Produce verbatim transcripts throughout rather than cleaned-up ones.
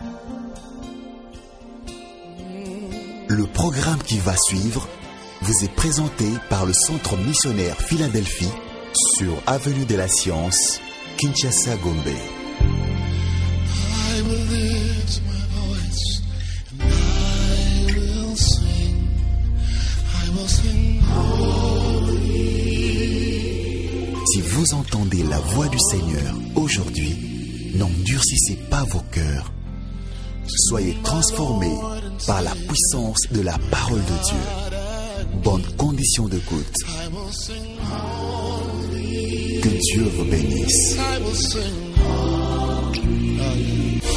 Le programme qui va suivre vous est présenté par le Centre missionnaire Philadelphie sur Avenue de la Science, Kinshasa, Gombe. I will lift my voice and I will sing. I will sing holy. Si vous entendez la voix du Seigneur aujourd'hui, n'endurcissez pas vos cœurs. Soyez transformés par la puissance de la parole de Dieu. Bonne condition d'écoute. I will sing holy. Que Dieu vous bénisse. I will sing holy.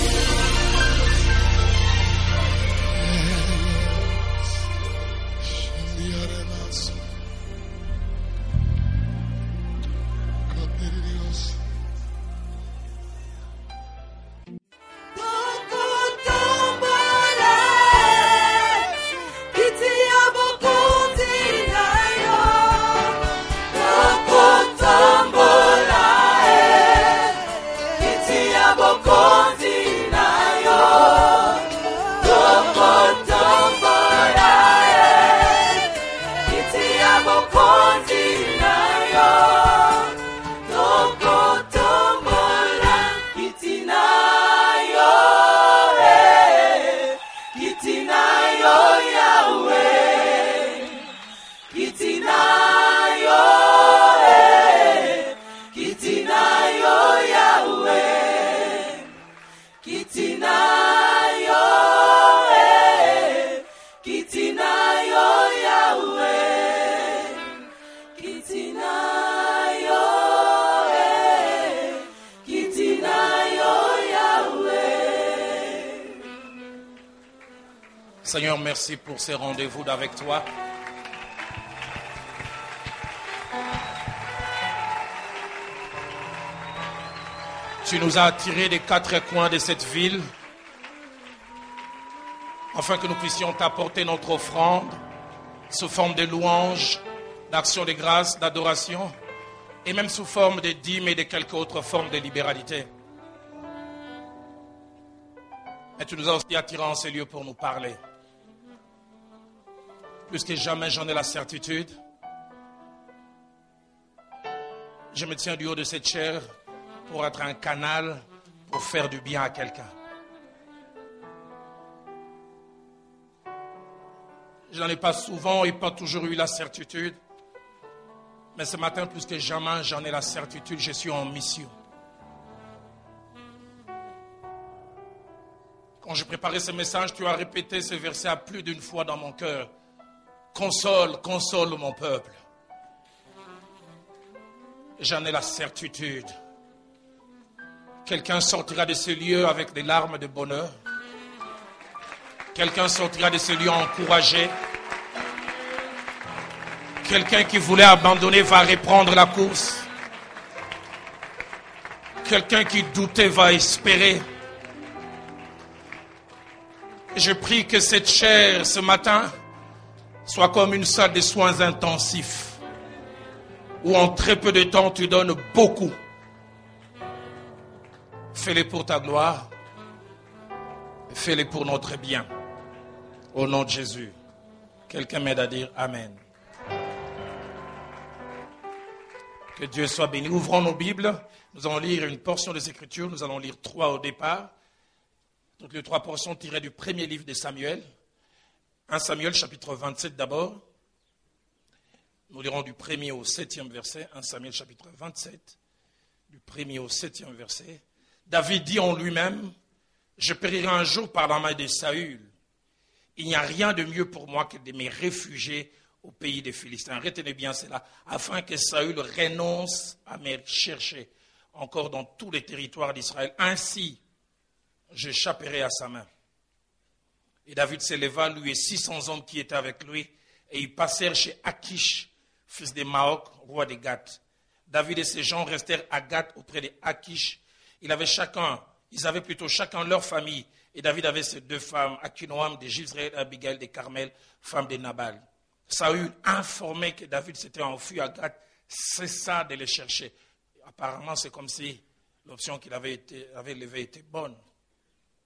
Seigneur, merci pour ces rendez-vous avec toi. Tu nous as attirés des quatre coins de cette ville afin que nous puissions t'apporter notre offrande sous forme de louanges, d'action de grâce, d'adoration et même sous forme de dîmes et de quelques autres formes de libéralité. Et tu nous as aussi attirés en ces lieux pour nous parler. Plus que jamais, j'en ai la certitude. Je me tiens du haut de cette chair pour être un canal pour faire du bien à quelqu'un. Je n'en ai pas souvent et pas toujours eu la certitude. Mais ce matin, plus que jamais, j'en ai la certitude. Je suis en mission. Quand j'ai préparé ce message, tu as répété ce verset à plus d'une fois dans mon cœur. Console, console mon peuple. J'en ai la certitude. Quelqu'un sortira de ce lieu avec des larmes de bonheur. Quelqu'un sortira de ce lieu encouragé. Quelqu'un qui voulait abandonner va reprendre la course. Quelqu'un qui doutait va espérer. Je prie que cette chair ce matin soit comme une salle de soins intensifs où en très peu de temps tu donnes beaucoup. Fais-les pour ta gloire. Fais-les pour notre bien. Au nom de Jésus. Quelqu'un m'aide à dire Amen. Que Dieu soit béni. Ouvrons nos Bibles. Nous allons lire une portion des Écritures. Nous allons lire trois au départ. Toutes les trois portions tirées du premier livre de Samuel. un Samuel chapitre vingt-sept d'abord. Nous lirons du premier au septième verset. un Samuel chapitre vingt-sept. Du premier au septième verset. David dit en lui-même, je périrai un jour par la main de Saül. Il n'y a rien de mieux pour moi que de me réfugier au pays des Philistins. Retenez bien cela, afin que Saül renonce à me chercher encore dans tous les territoires d'Israël. Ainsi, j'échapperai à sa main. Et David s'éleva, lui et six cents hommes qui étaient avec lui, et ils passèrent chez Akish, fils de Maok, roi de Gath. David et ses gens restèrent à Gath auprès de Akish. Ils avaient chacun, ils avaient plutôt chacun leur famille. Et David avait ses deux femmes, Akinoam de Jizréel et Abigail de Carmel, femme de Nabal. Saül, informé que David s'était enfui à Gath, cessa de les chercher. Apparemment, c'est comme si l'option qu'il avait, été, avait levée était bonne.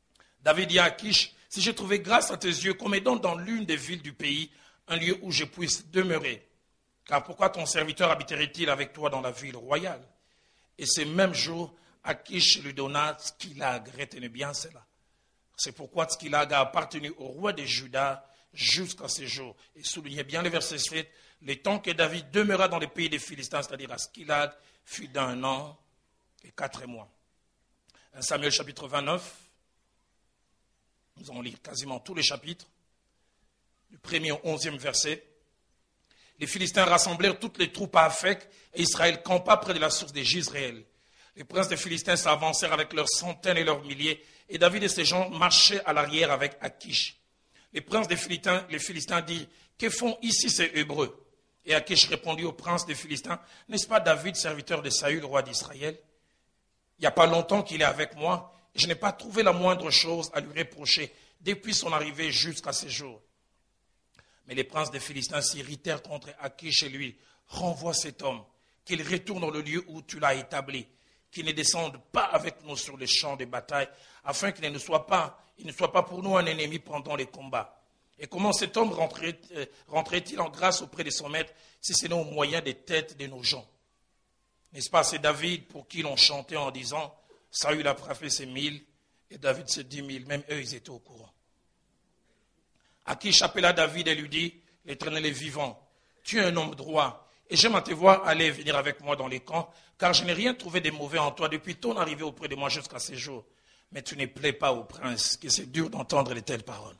David dit à Akish, si j'ai trouvé grâce à tes yeux, qu'on me donne dans l'une des villes du pays un lieu où je puisse demeurer. Car pourquoi ton serviteur habiterait-il avec toi dans la ville royale? Et ce même jour, Akish lui donna Tzkilag. Retenez bien cela. C'est pourquoi Tzkilag a appartenu au roi de Juda jusqu'à ce jour. Et soulignez bien le verset sept. Le temps que David demeura dans le pays des Philistins, c'est-à-dire à Tzkilag, fut d'un an et quatre mois. un Samuel chapitre vingt-neuf. Nous allons lire quasiment tous les chapitres. Du premier au onzième verset. Les Philistins rassemblèrent toutes les troupes à Aphek et Israël campa près de la source de Jizréel. Les princes des Philistins s'avancèrent avec leurs centaines et leurs milliers et David et ses gens marchaient à l'arrière avec Akish. Les princes des Philistins, les Philistins dirent, que font ici ces Hébreux? Et Akish répondit aux princes des Philistins, n'est-ce pas David, serviteur de Saül, roi d'Israël? Il n'y a pas longtemps qu'il est avec moi et je n'ai pas trouvé la moindre chose à lui reprocher depuis son arrivée jusqu'à ce jour. Mais les princes des Philistins s'irritèrent contre Akish et lui, renvoie cet homme, qu'il retourne dans le lieu où tu l'as établi, qu'il ne descende pas avec nous sur les champs de bataille, afin qu'il ne soit pas, il ne soit pas pour nous un ennemi pendant les combats. Et comment cet homme rentrait, euh, rentrait-il en grâce auprès de son maître, si ce n'est au moyen des têtes de nos gens? N'est-ce pas, c'est David pour qui l'on chantait en disant, Saül a frappé ses mille, et David ses dix mille, même eux, ils étaient au courant. Akish appela David et lui dit, l'Éternel est vivant, tu es un homme droit, et j'aime à te voir aller venir avec moi dans les camps, car je n'ai rien trouvé de mauvais en toi depuis ton arrivée auprès de moi jusqu'à ce jour. Mais tu ne plais pas au prince, que c'est dur d'entendre de telles paroles.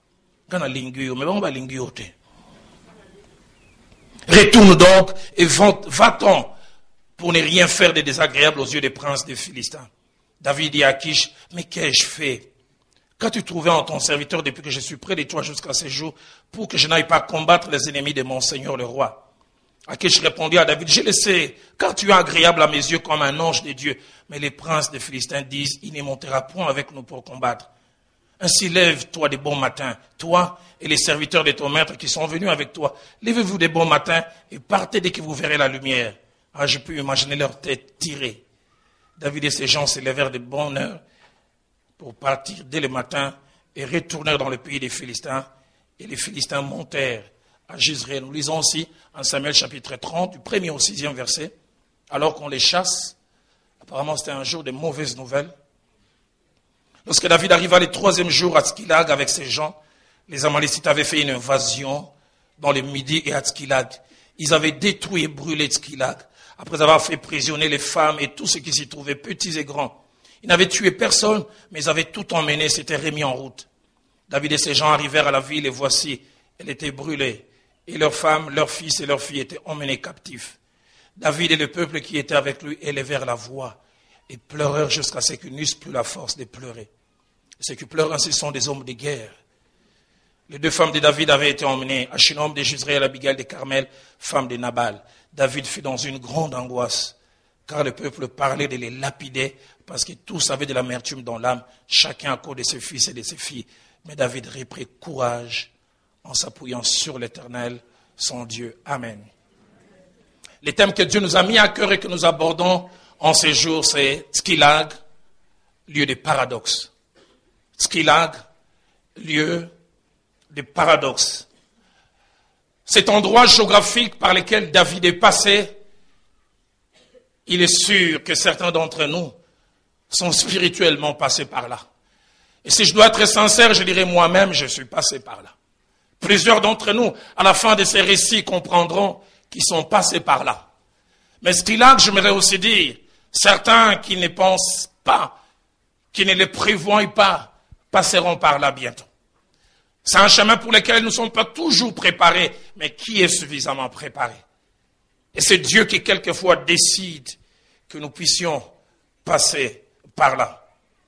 Retourne donc et va-t'en pour ne rien faire de désagréable aux yeux des princes des Philistins. David dit à Akish, mais qu'ai-je fait? Qu'as-tu trouvé en ton serviteur depuis que je suis près de toi jusqu'à ce jour pour que je n'aille pas combattre les ennemis de mon Seigneur le roi? Akish répondit à David, je le sais, car tu es agréable à mes yeux comme un ange de Dieu. Mais les princes des Philistins disent, il ne montera point avec nous pour combattre. Ainsi lève-toi de bon matin, toi et les serviteurs de ton maître qui sont venus avec toi. Levez-vous de bon matin et partez dès que vous verrez la lumière. Ah, je peux imaginer leur tête tirée. David et ses gens se levèrent de bonne heure pour partir dès le matin et retournèrent dans le pays des Philistins. Et les Philistins montèrent à Jizréel. Nous lisons aussi en Samuel chapitre trente, du premier au sixième verset. Alors qu'on les chasse, apparemment c'était un jour de mauvaises nouvelles. Lorsque David arriva le troisième jour à Tzkilag avec ses gens, les Amalécites avaient fait une invasion dans le Midi et à Tzkilag. Ils avaient détruit et brûlé Tzkilag, après avoir fait prisonnier les femmes et tous ceux qui s'y trouvaient, petits et grands. Ils n'avaient tué personne, mais ils avaient tout emmené, s'étaient remis en route. David et ses gens arrivèrent à la ville et voici, elle était brûlée. Et leurs femmes, leurs fils et leurs filles étaient emmenés captifs. David et le peuple qui était avec lui élevèrent la voix et pleurèrent jusqu'à ce qu'ils n'eussent plus la force de pleurer. Ceux qui pleurent ainsi sont des hommes de guerre. Les deux femmes de David avaient été emmenées, Achinoam de Jizréel, Abigail de Carmel, femme de Nabal. David fut dans une grande angoisse, car le peuple parlait de les lapider, parce que tous avaient de l'amertume dans l'âme, chacun à cause de ses fils et de ses filles. Mais David reprit courage en s'appuyant sur l'Éternel, son Dieu. Amen. Les thèmes que Dieu nous a mis à cœur et que nous abordons en ces jours, c'est Tzkilag, lieu de paradoxe. Tzkilag, lieu de paradoxe. Cet endroit géographique par lequel David est passé, il est sûr que certains d'entre nous sont spirituellement passés par là. Et si je dois être sincère, je dirais moi-même, je suis passé par là. Plusieurs d'entre nous, à la fin de ces récits, comprendront qu'ils sont passés par là. Mais Tzkilag, j'aimerais aussi dire, certains qui ne pensent pas, qui ne le prévoient pas, passeront par là bientôt. C'est un chemin pour lequel nous ne sommes pas toujours préparés, mais qui est suffisamment préparé? Et c'est Dieu qui quelquefois décide que nous puissions passer par là.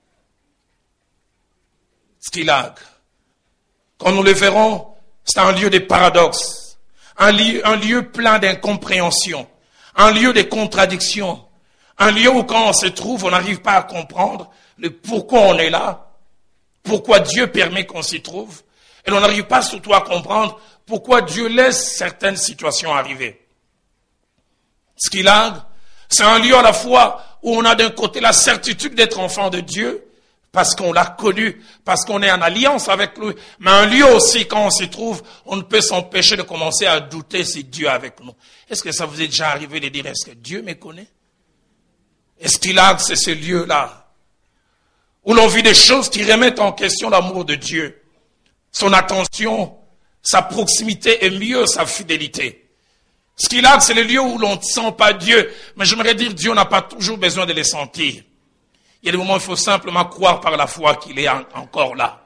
Tzkilag, quand nous le verrons, c'est un lieu de paradoxe, un lieu, un lieu plein d'incompréhension, un lieu de contradiction, un lieu où quand on se trouve, on n'arrive pas à comprendre le pourquoi on est là, pourquoi Dieu permet qu'on s'y trouve, et on n'arrive pas surtout à comprendre pourquoi Dieu laisse certaines situations arriver. Tzkilag, c'est un lieu à la fois où on a d'un côté la certitude d'être enfant de Dieu, parce qu'on l'a connu, parce qu'on est en alliance avec lui. Mais un lieu aussi, quand on s'y trouve, on ne peut s'empêcher de commencer à douter si Dieu est avec nous. Est-ce que ça vous est déjà arrivé de dire, est-ce que Dieu me connaît? Est-ce qu'il a, c'est ce lieu-là, où l'on vit des choses qui remettent en question l'amour de Dieu, son attention, sa proximité et mieux sa fidélité. Ce qu'il a, c'est le lieu où l'on ne sent pas Dieu. Mais j'aimerais dire, Dieu n'a pas toujours besoin de les sentir. Il y a des moments où il faut simplement croire par la foi qu'il est en, encore là.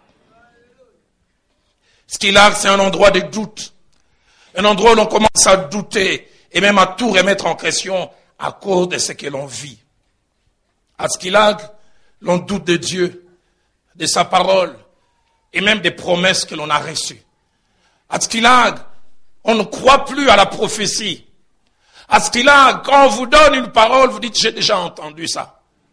Ce qu'il a, c'est un endroit de doute. Un endroit où l'on commence à douter et même à tout remettre en question à cause de ce que l'on vit. À ce qu'il a, l'on doute de Dieu, de sa parole et même des promesses que l'on a reçues. À ce qu'il a, on ne croit plus à la prophétie. À ce qu'il a, quand on vous donne une parole, vous dites, j'ai déjà entendu ça.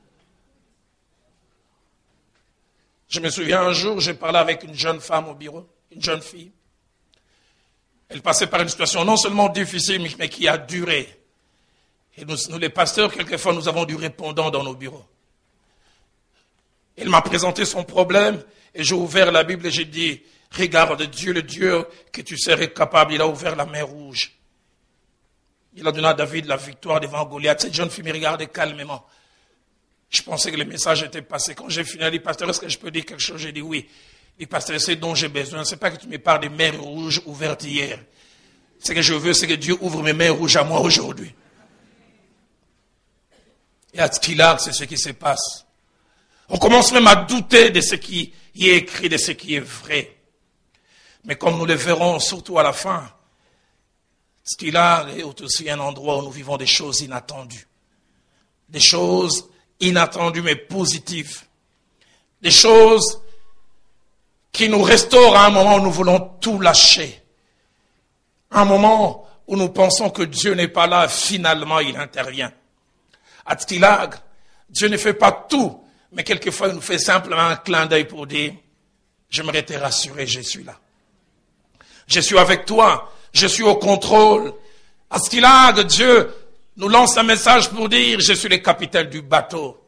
Je me souviens un jour, j'ai parlé avec une jeune femme au bureau, une jeune fille. Elle passait par une situation non seulement difficile, mais qui a duré. Et nous, nous les pasteurs, quelquefois, nous avons du répondant dans nos bureaux. Elle m'a présenté son problème, et j'ai ouvert la Bible et j'ai dit, regarde Dieu, le Dieu que tu serais capable, il a ouvert la mer rouge. Il a donné à David la victoire devant Goliath. Cette jeune fille me regardait calmement. Je pensais que le message était passé. Quand j'ai fini, elle dit, pasteur, est-ce que je peux dire quelque chose? J'ai dit oui. Il dit, pasteur, c'est dont j'ai besoin. C'est pas que tu me parles des mers rouges ouvertes hier. Ce que je veux, c'est que Dieu ouvre mes mers rouges à moi aujourd'hui. Et à ce qu'il a, c'est ce qui se passe. On commence même à douter de ce qui y est écrit, de ce qui est vrai. Mais comme nous le verrons, surtout à la fin, ce qu'il a est aussi un endroit où nous vivons des choses inattendues. Des choses inattendues mais positives. Des choses qui nous restaurent à un moment où nous voulons tout lâcher. Un moment où nous pensons que Dieu n'est pas là, finalement il intervient. À Tkilag, Dieu ne fait pas tout, mais quelquefois il nous fait simplement un clin d'œil pour dire, j'aimerais te rassurer, je suis là. Je suis avec toi, je suis au contrôle. À Tkilag, Dieu nous lance un message pour dire, je suis le capitaine du bateau.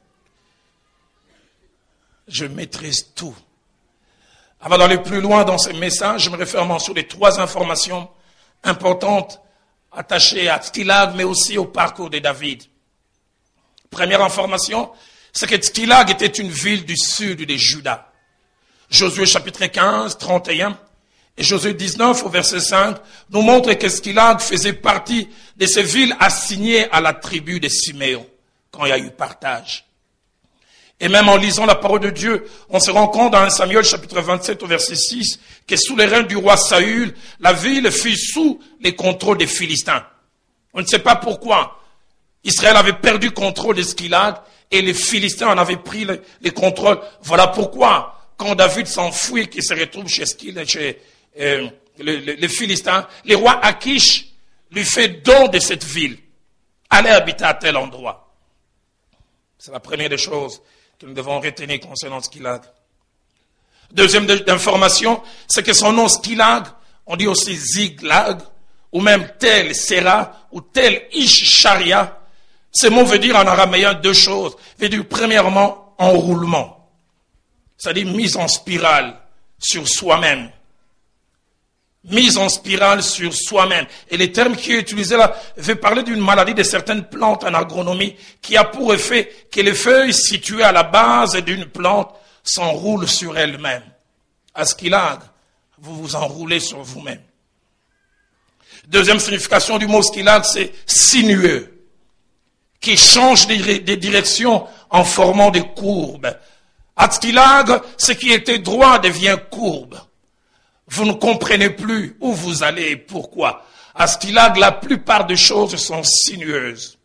Je maîtrise tout. Avant d'aller plus loin dans ce message, je me réfère sur les trois informations importantes attachées à Tkilag, mais aussi au parcours de David. Première information, c'est que Tkilag était une ville du sud de Juda. Josué chapitre quinze, trente et un, et Josué dix-neuf au verset cinq, nous montre que Tkilag faisait partie de ces villes assignées à la tribu de Siméon, quand il y a eu partage. Et même en lisant la parole de Dieu, on se rend compte dans un Samuel chapitre vingt-sept au verset six, que sous les règnes du roi Saül, la ville fut sous les contrôles des Philistins. On ne sait pas pourquoi. Israël avait perdu contrôle de Tkilag et les Philistins en avaient pris les, les contrôles. Voilà pourquoi, quand David s'enfuit, qu'il se retrouve chez Tkilag, chez euh, les, les, les Philistins, le roi Akish lui fait don de cette ville. Allez habiter à tel endroit. C'est la première des choses que nous devons retenir concernant Tkilag. Deuxième information, c'est que son nom Tkilag, on dit aussi Ziglag, ou même tel Sera, ou tel Ish Sharia. Ce mot veut dire en araméen deux choses. Veut dire premièrement enroulement, c'est-à-dire mise en spirale sur soi-même. Mise en spirale sur soi-même. Et le terme qui est utilisé là veut parler d'une maladie de certaines plantes en agronomie qui a pour effet que les feuilles situées à la base d'une plante s'enroulent sur elles-mêmes. À Tkilag, vous vous enroulez sur vous-même. Deuxième signification du mot Tkilag, c'est sinueux, qui change de direction en formant des courbes. À Tkilag, ce qui était droit devient courbe. Vous ne comprenez plus où vous allez et pourquoi. À Tkilag, la plupart des choses sont sinueuses.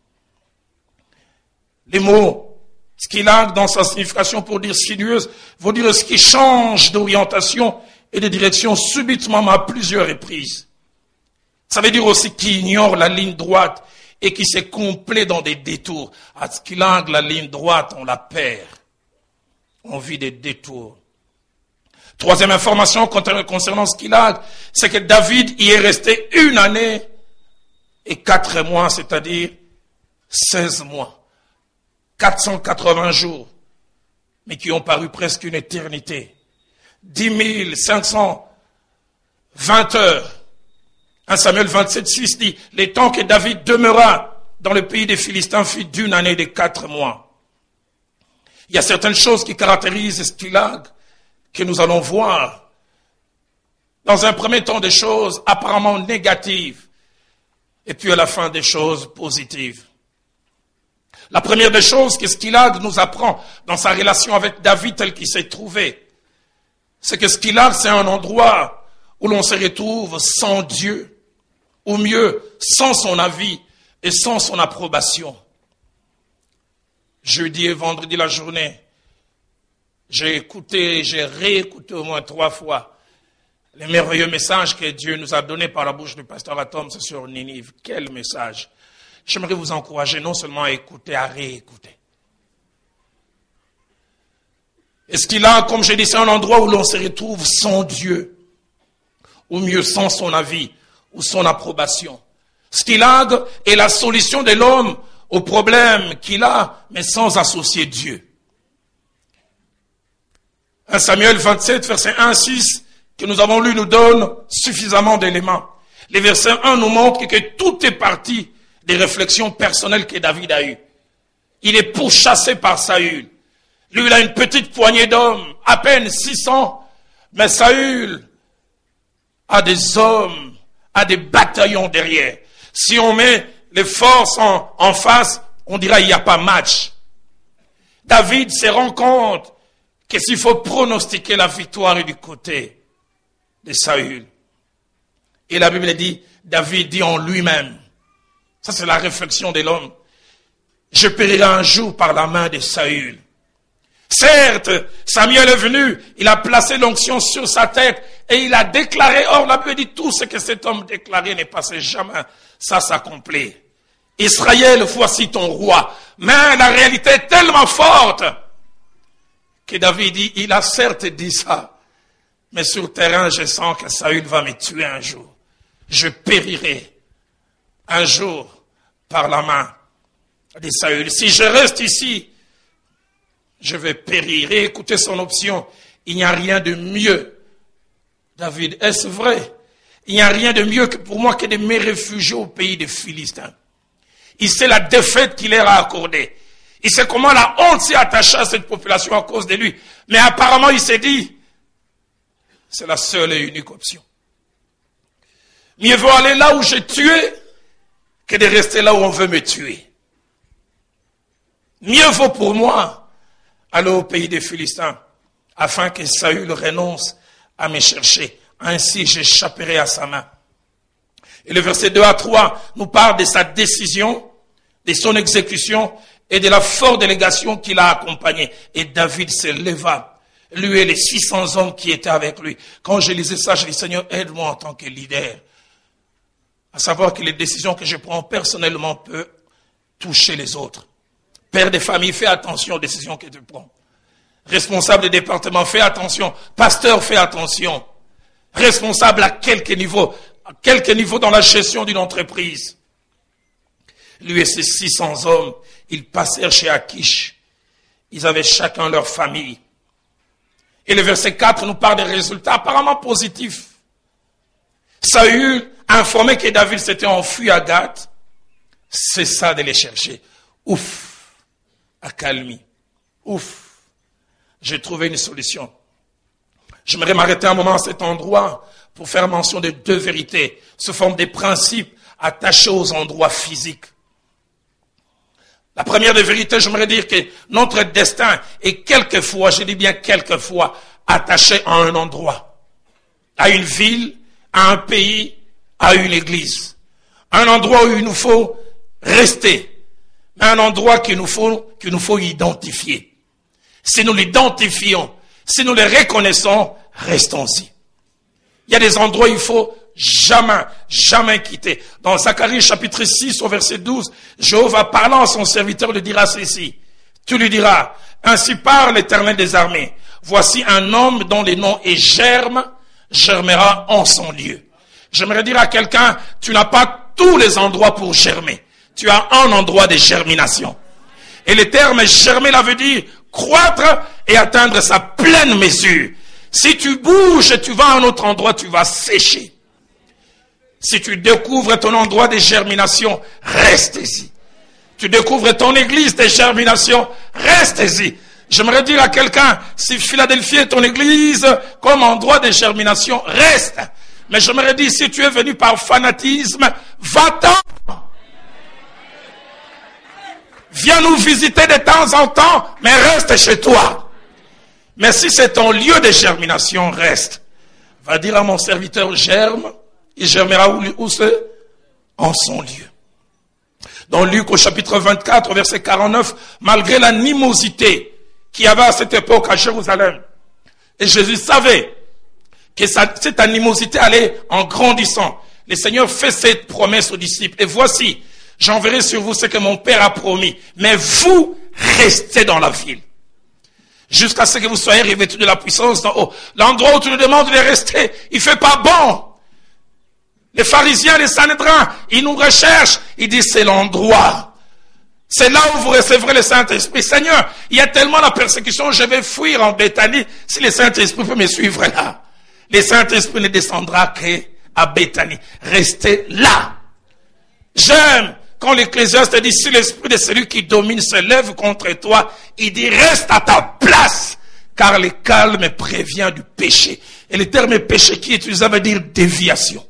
Les mots Tkilag, dans sa signification pour dire sinueuse, veut dire ce qui change d'orientation et de direction subitement à plusieurs reprises. Ça veut dire aussi qui ignore la ligne droite et qui se complaît dans des détours. À Tkilag, la ligne droite, on la perd. On vit des détours. Troisième information concernant Tkilag, c'est que David y est resté une année et quatre mois, c'est-à-dire seize mois. quatre cent quatre-vingts jours. mais qui ont paru presque une éternité. dix mille cinq cent vingt heures. un Samuel vingt-sept, six dit, les temps que David demeura dans le pays des Philistins fut d'une année de quatre mois. Il y a certaines choses qui caractérisent Skylag que nous allons voir. Dans un premier temps, des choses apparemment négatives, et puis à la fin, des choses positives. La première des choses que Skylag nous apprend dans sa relation avec David tel qu'il s'est trouvé, c'est que Skylag, c'est un endroit où l'on se retrouve sans Dieu, ou mieux, sans son avis et sans son approbation. Jeudi et vendredi la journée, j'ai écouté, j'ai réécouté au moins trois fois les merveilleux messages que Dieu nous a donnés par la bouche du pasteur Atom sur Ninive. Quel message! J'aimerais vous encourager non seulement à écouter, à réécouter. Est-ce qu'il a, comme j'ai dit, c'est un endroit où l'on se retrouve sans Dieu, ou mieux sans son avis, ou son approbation. Skylag est la solution de l'homme au problème qu'il a, mais sans associer Dieu. un Samuel vingt-sept, verset un à six, que nous avons lu, nous donne suffisamment d'éléments. Les versets un nous montrent que tout est parti des réflexions personnelles que David a eues. Il est pourchassé par Saül. Lui, il a une petite poignée d'hommes, à peine six cents, mais Saül a des hommes, a des bataillons derrière. Si on met les forces en, en face, on dira qu'il n'y a pas match. David se rend compte que s'il faut pronostiquer la victoire est du côté de Saül. Et la Bible dit, David dit en lui-même, ça c'est la réflexion de l'homme, je périrai un jour par la main de Saül. Certes, Samuel est venu, il a placé l'onction sur sa tête et il a déclaré, or la Bible dit tout ce que cet homme déclarait n'est passé jamais, ça s'accomplit. Israël, voici ton roi. Mais la réalité est tellement forte que David dit, il a certes dit ça, mais sur le terrain, je sens que Saül va me tuer un jour. Je périrai un jour par la main de Saül. Si je reste ici, je vais périr. Et écoutez son option. Il n'y a rien de mieux. David, est-ce vrai? Il n'y a rien de mieux que pour moi que de me réfugier au pays des Philistins. Il sait la défaite qu'il leur a accordée. Il sait comment la honte s'est attachée à cette population à cause de lui. Mais apparemment, il s'est dit, c'est la seule et unique option. Mieux vaut aller là où j'ai tué que de rester là où on veut me tuer. Mieux vaut pour moi aller au pays des Philistins afin que Saül renonce à me chercher. Ainsi, j'échapperai à sa main. Et le verset deux à trois nous parle de sa décision, de son exécution et de la forte délégation qui l'a accompagné. Et David se leva, lui et les six cents hommes qui étaient avec lui. Quand je lisais ça, je dis, Seigneur, aide-moi en tant que leader. À savoir que les décisions que je prends personnellement peuvent toucher les autres. Père de famille, fais attention aux décisions que tu prends. Responsable de département, fais attention. Pasteur, fais attention. Responsable à quelque niveau, à quelque niveau dans la gestion d'une entreprise. Lui et ses six cents hommes, ils passèrent chez Akish. Ils avaient chacun leur famille. Et le verset quatre nous parle des résultats apparemment positifs. Saül a informé que David s'était enfui à Gath. Cessa de les chercher. Ouf, accalmie. Ouf, j'ai trouvé une solution. J'aimerais m'arrêter un moment à cet endroit pour faire mention de deux vérités, sous forme des principes attachés aux endroits physiques. La première des vérités, j'aimerais dire que notre destin est quelquefois, je dis bien quelquefois, attaché à un endroit, à une ville, à un pays, à une église. Un endroit où il nous faut rester, un endroit qu'il nous faut, qu'il nous faut identifier. Si nous l'identifions, si nous le reconnaissons, restons-y. Il y a des endroits où il faut jamais, jamais quitter. Dans Zacharie chapitre six au verset douze, Jéhovah parlant à son serviteur lui dira ceci. Tu lui diras, ainsi parle l'Éternel des armées. Voici un homme dont le nom est Germe, germera en son lieu. J'aimerais dire à quelqu'un, tu n'as pas tous les endroits pour germer. Tu as un endroit de germination. Et le terme germer, là veut dire croître et atteindre sa pleine mesure. Si tu bouges et tu vas à un autre endroit, tu vas sécher. Si tu découvres ton endroit de germination, reste-y. Tu découvres ton église de germination, reste-y. J'aimerais dire à quelqu'un, si Philadelphie est ton église comme endroit de germination, reste. Mais j'aimerais dire, si tu es venu par fanatisme, va-t'en. Viens nous visiter de temps en temps, mais reste chez toi. Mais si c'est ton lieu de germination, reste. Va dire à mon serviteur, germe. Il germera où, où c'est? En son lieu. Dans Luc au chapitre vingt-quatre, au verset quarante-neuf, malgré l'animosité qu'il y avait à cette époque à Jérusalem, et Jésus savait que ça, cette animosité allait en grandissant. Le Seigneur fait cette promesse aux disciples. Et voici, j'enverrai sur vous ce que mon Père a promis. Mais vous, restez dans la ville. Jusqu'à ce que vous soyez revêtus de la puissance d'en haut. L'endroit où tu nous demandes de rester, il fait pas bon. Les pharisiens, les Sanhédrins, ils nous recherchent. Ils disent, c'est l'endroit. C'est là où vous recevrez le Saint-Esprit. Seigneur, il y a tellement la persécution, je vais fuir en Béthanie. Si le Saint-Esprit peut me suivre là, le Saint-Esprit ne descendra qu'à Béthanie. Restez là. J'aime quand l'Ecclésiaste dit, si l'esprit de celui qui domine se lève contre toi, il dit, reste à ta place, car le calme prévient du péché. Et le terme péché qui est utilisé veut dire déviation.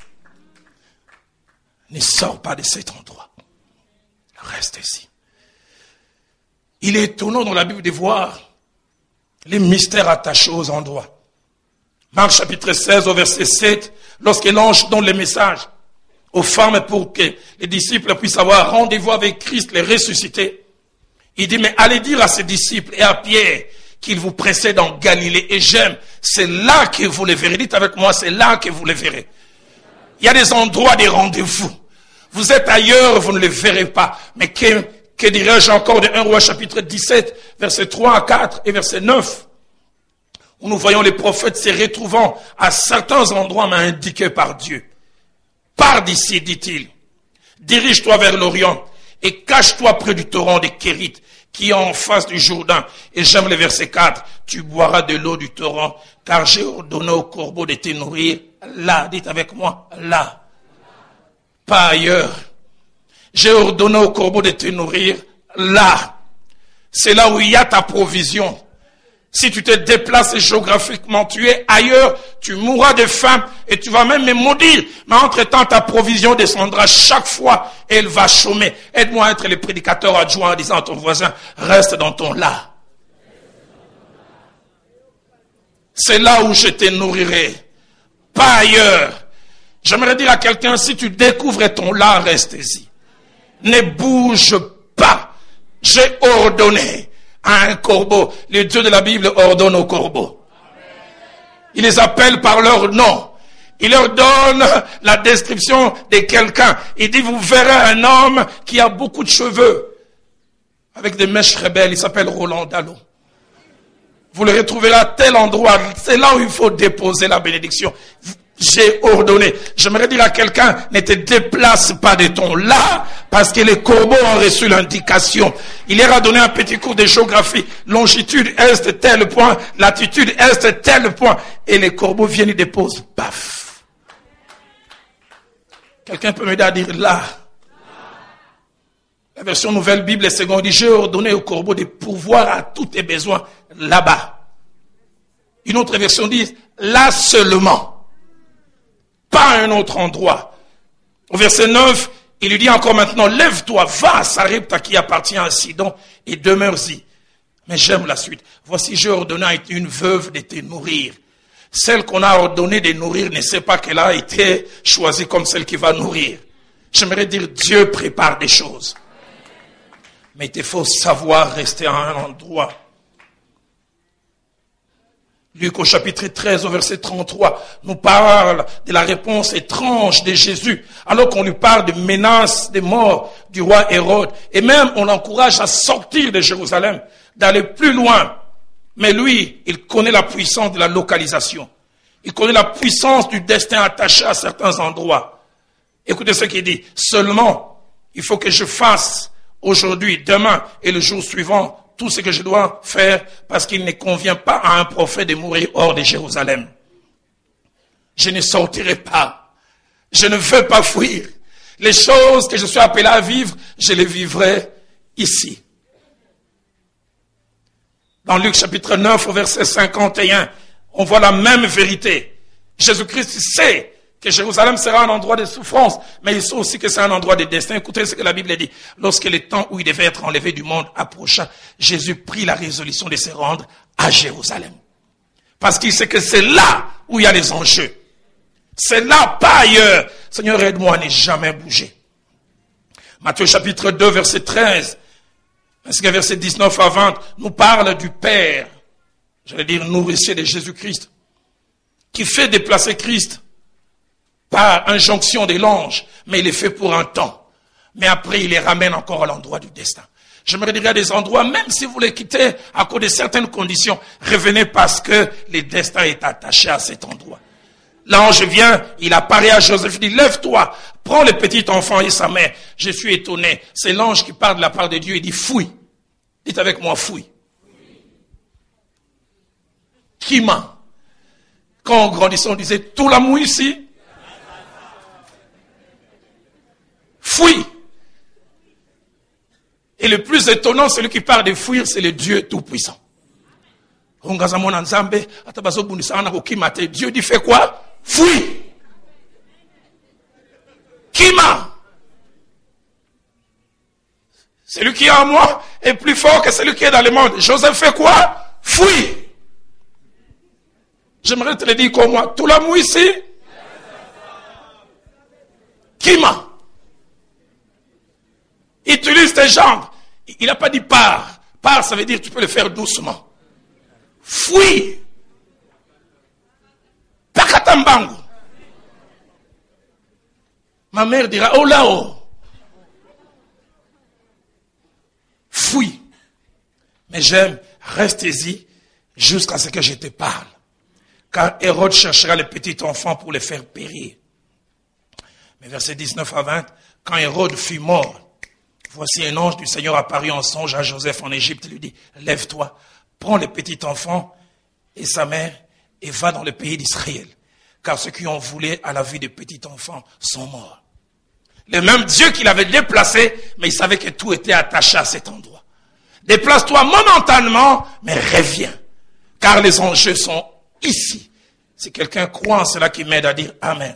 Ne sors pas de cet endroit. Reste ici. Il est étonnant dans la Bible de voir les mystères attachés aux endroits. Marc chapitre seize au verset sept, lorsque l'ange donne le message aux femmes pour que les disciples puissent avoir rendez-vous avec Christ, les ressuscités, il dit, mais allez dire à ses disciples et à Pierre qu'il vous précède en Galilée. Et j'aime, c'est là que vous les verrez. Dites avec moi, c'est là que vous les verrez. Il y a des endroits, des rendez-vous. Vous êtes ailleurs, vous ne les verrez pas. Mais que, que dirais-je encore de un Roi chapitre dix-sept, versets trois à quatre et verset neuf, où nous voyons les prophètes se retrouvant à certains endroits, mais indiqués par Dieu. Pars d'ici, dit-il. Dirige-toi vers l'Orient et cache-toi près du torrent de Kérit, qui est en face du Jourdain. Et j'aime le verset quatre. Tu boiras de l'eau du torrent, car j'ai ordonné au corbeau de te nourrir là. Dites avec moi, là. Pas ailleurs. J'ai ordonné au corbeau de te nourrir là. C'est là où il y a ta provision. Si tu te déplaces géographiquement, tu es ailleurs, tu mourras de faim et tu vas même me maudire. Mais entre-temps, ta provision descendra chaque fois et elle va chômer. Aide-moi à être le prédicateur adjoint en disant à ton voisin, reste dans ton là. C'est là où je te nourrirai, pas ailleurs. J'aimerais dire à quelqu'un, si tu découvres ton là, reste-y. Ne bouge pas. J'ai ordonné à un corbeau. Le Dieu de la Bible ordonne aux corbeaux. Il les appelle par leur nom. Il leur donne la description de quelqu'un. Il dit, vous verrez un homme qui a beaucoup de cheveux, avec des mèches rebelles. Il s'appelle Roland Dallot. Vous le retrouverez à tel endroit. C'est là où il faut déposer la bénédiction. J'ai ordonné. J'aimerais dire à quelqu'un, ne te déplace pas de ton là, parce que les corbeaux ont reçu l'indication. Il leur a donné un petit cours de géographie. Longitude est tel point, latitude est tel point. Et les corbeaux viennent et déposent. Paf. Quelqu'un peut m'aider à dire là. La version Nouvelle Bible, le second dit, j'ai ordonné aux corbeaux de pourvoir à tous tes besoins là-bas. Une autre version dit, là seulement. Pas à un autre endroit. Au verset neuf, il lui dit encore maintenant, lève-toi, va à Sarepta qui appartient à Sidon et demeure-y. Mais j'aime la suite. Voici, j'ai ordonné à une veuve de te nourrir. Celle qu'on a ordonné de nourrir ne sait pas qu'elle a été choisie comme celle qui va nourrir. J'aimerais dire, Dieu prépare des choses. Mais il te faut savoir rester à un endroit. Luc au chapitre treize, au verset trente-trois, nous parle de la réponse étrange de Jésus, alors qu'on lui parle de menaces de mort du roi Hérode. Et même, on l'encourage à sortir de Jérusalem, d'aller plus loin. Mais lui, il connaît la puissance de la localisation. Il connaît la puissance du destin attaché à certains endroits. Écoutez ce qu'il dit. Seulement, il faut que je fasse aujourd'hui, demain et le jour suivant tout ce que je dois faire parce qu'il ne convient pas à un prophète de mourir hors de Jérusalem. Je ne sortirai pas. Je ne veux pas fuir. Les choses que je suis appelé à vivre, je les vivrai ici. Dans Luc chapitre neuf, au verset cinquante et un, on voit la même vérité. Jésus-Christ sait que Jérusalem sera un endroit de souffrance, mais il sait aussi que c'est un endroit de destin. Écoutez ce que la Bible dit. Lorsque le temps où il devait être enlevé du monde approcha, Jésus prit la résolution de se rendre à Jérusalem. Parce qu'il sait que c'est là où il y a les enjeux. C'est là, pas ailleurs. Seigneur, aide-moi à ne jamais bouger. Matthieu chapitre deux, verset treize, ainsi que verset dix-neuf à vingt, nous parle du Père, j'allais dire nourricier de Jésus-Christ, qui fait déplacer Christ par injonction de l'ange, mais il est fait pour un temps. Mais après, il les ramène encore à l'endroit du destin. J'aimerais dire à des endroits, même si vous les quittez à cause de certaines conditions, revenez parce que le destin est attaché à cet endroit. L'ange vient, il apparaît à Joseph, il dit, lève-toi, prends le petit enfant et sa mère. Je suis étonné. C'est l'ange qui parle de la part de Dieu, il dit, fouille. Dites avec moi, fouille. Qui m'a? Quand on grandissait, on disait, tout l'amour ici. Fouille. Et le plus étonnant, celui qui parle de fuir, c'est le Dieu Tout-Puissant. Dieu dit, fais quoi? Fouille. Qui m'a? Celui qui est en moi est plus fort que celui qui est dans le monde. Joseph fait quoi? Fouille. J'aimerais te le dire comme moi. Tout l'amour ici? Qui m'a? Il utilise tes jambes. Il n'a pas dit pars. Pars, ça veut dire tu peux le faire doucement. Fouille. Pakatambango. Ma mère dira, oh là-haut. Fouille. Mais j'aime, restez-y jusqu'à ce que je te parle. Car Hérode cherchera les petits enfants pour les faire périr. Mais verset dix-neuf à vingt, quand Hérode fut mort, voici un ange du Seigneur apparut en songe à Joseph en Égypte et lui dit, lève-toi, prends le petit enfant et sa mère et va dans le pays d'Israël. Car ceux qui ont voulu à la vie des petits enfants sont morts. Le même Dieu qui l'avait déplacé, mais il savait que tout était attaché à cet endroit. Déplace-toi momentanément, mais reviens. Car les enjeux sont ici. Si quelqu'un croit en cela qui m'aide à dire Amen. Amen.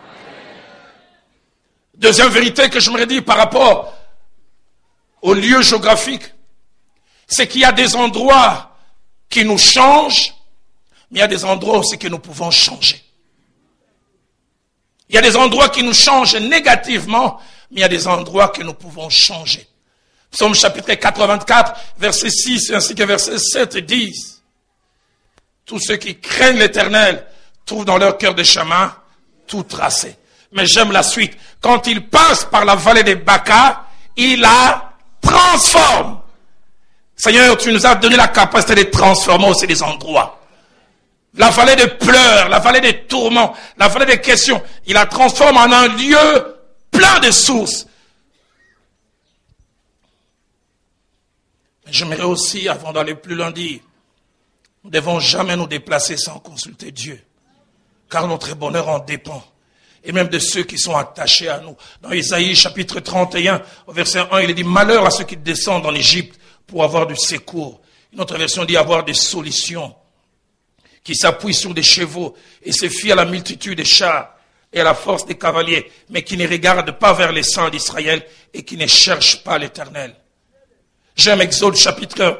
Deuxième vérité que j'aimerais dire par rapport au lieu géographique, c'est qu'il y a des endroits qui nous changent, mais il y a des endroits aussi que nous pouvons changer. Il y a des endroits qui nous changent négativement, mais il y a des endroits que nous pouvons changer. Psaume chapitre quatre-vingt-quatre, verset six, ainsi que verset sept disent, tous ceux qui craignent l'Éternel trouvent dans leur cœur des chemins tout tracé. Mais j'aime la suite. Quand il passe par la vallée des Baca, il la transforme. Seigneur, tu nous as donné la capacité de transformer aussi des endroits. La vallée des pleurs, la vallée des tourments, la vallée des questions, il la transforme en un lieu plein de sources. Mais j'aimerais aussi, avant d'aller plus loin, dire, nous ne devons jamais nous déplacer sans consulter Dieu. Car notre bonheur en dépend. Et même de ceux qui sont attachés à nous. Dans Isaïe chapitre trente et un, au verset un, il est dit, malheur à ceux qui descendent en Égypte pour avoir du secours. Une autre version dit avoir des solutions. Qui s'appuient sur des chevaux et se fient à la multitude des chars et à la force des cavaliers, mais qui ne regardent pas vers les saints d'Israël et qui ne cherchent pas l'Éternel. J'aime Exode chapitre un.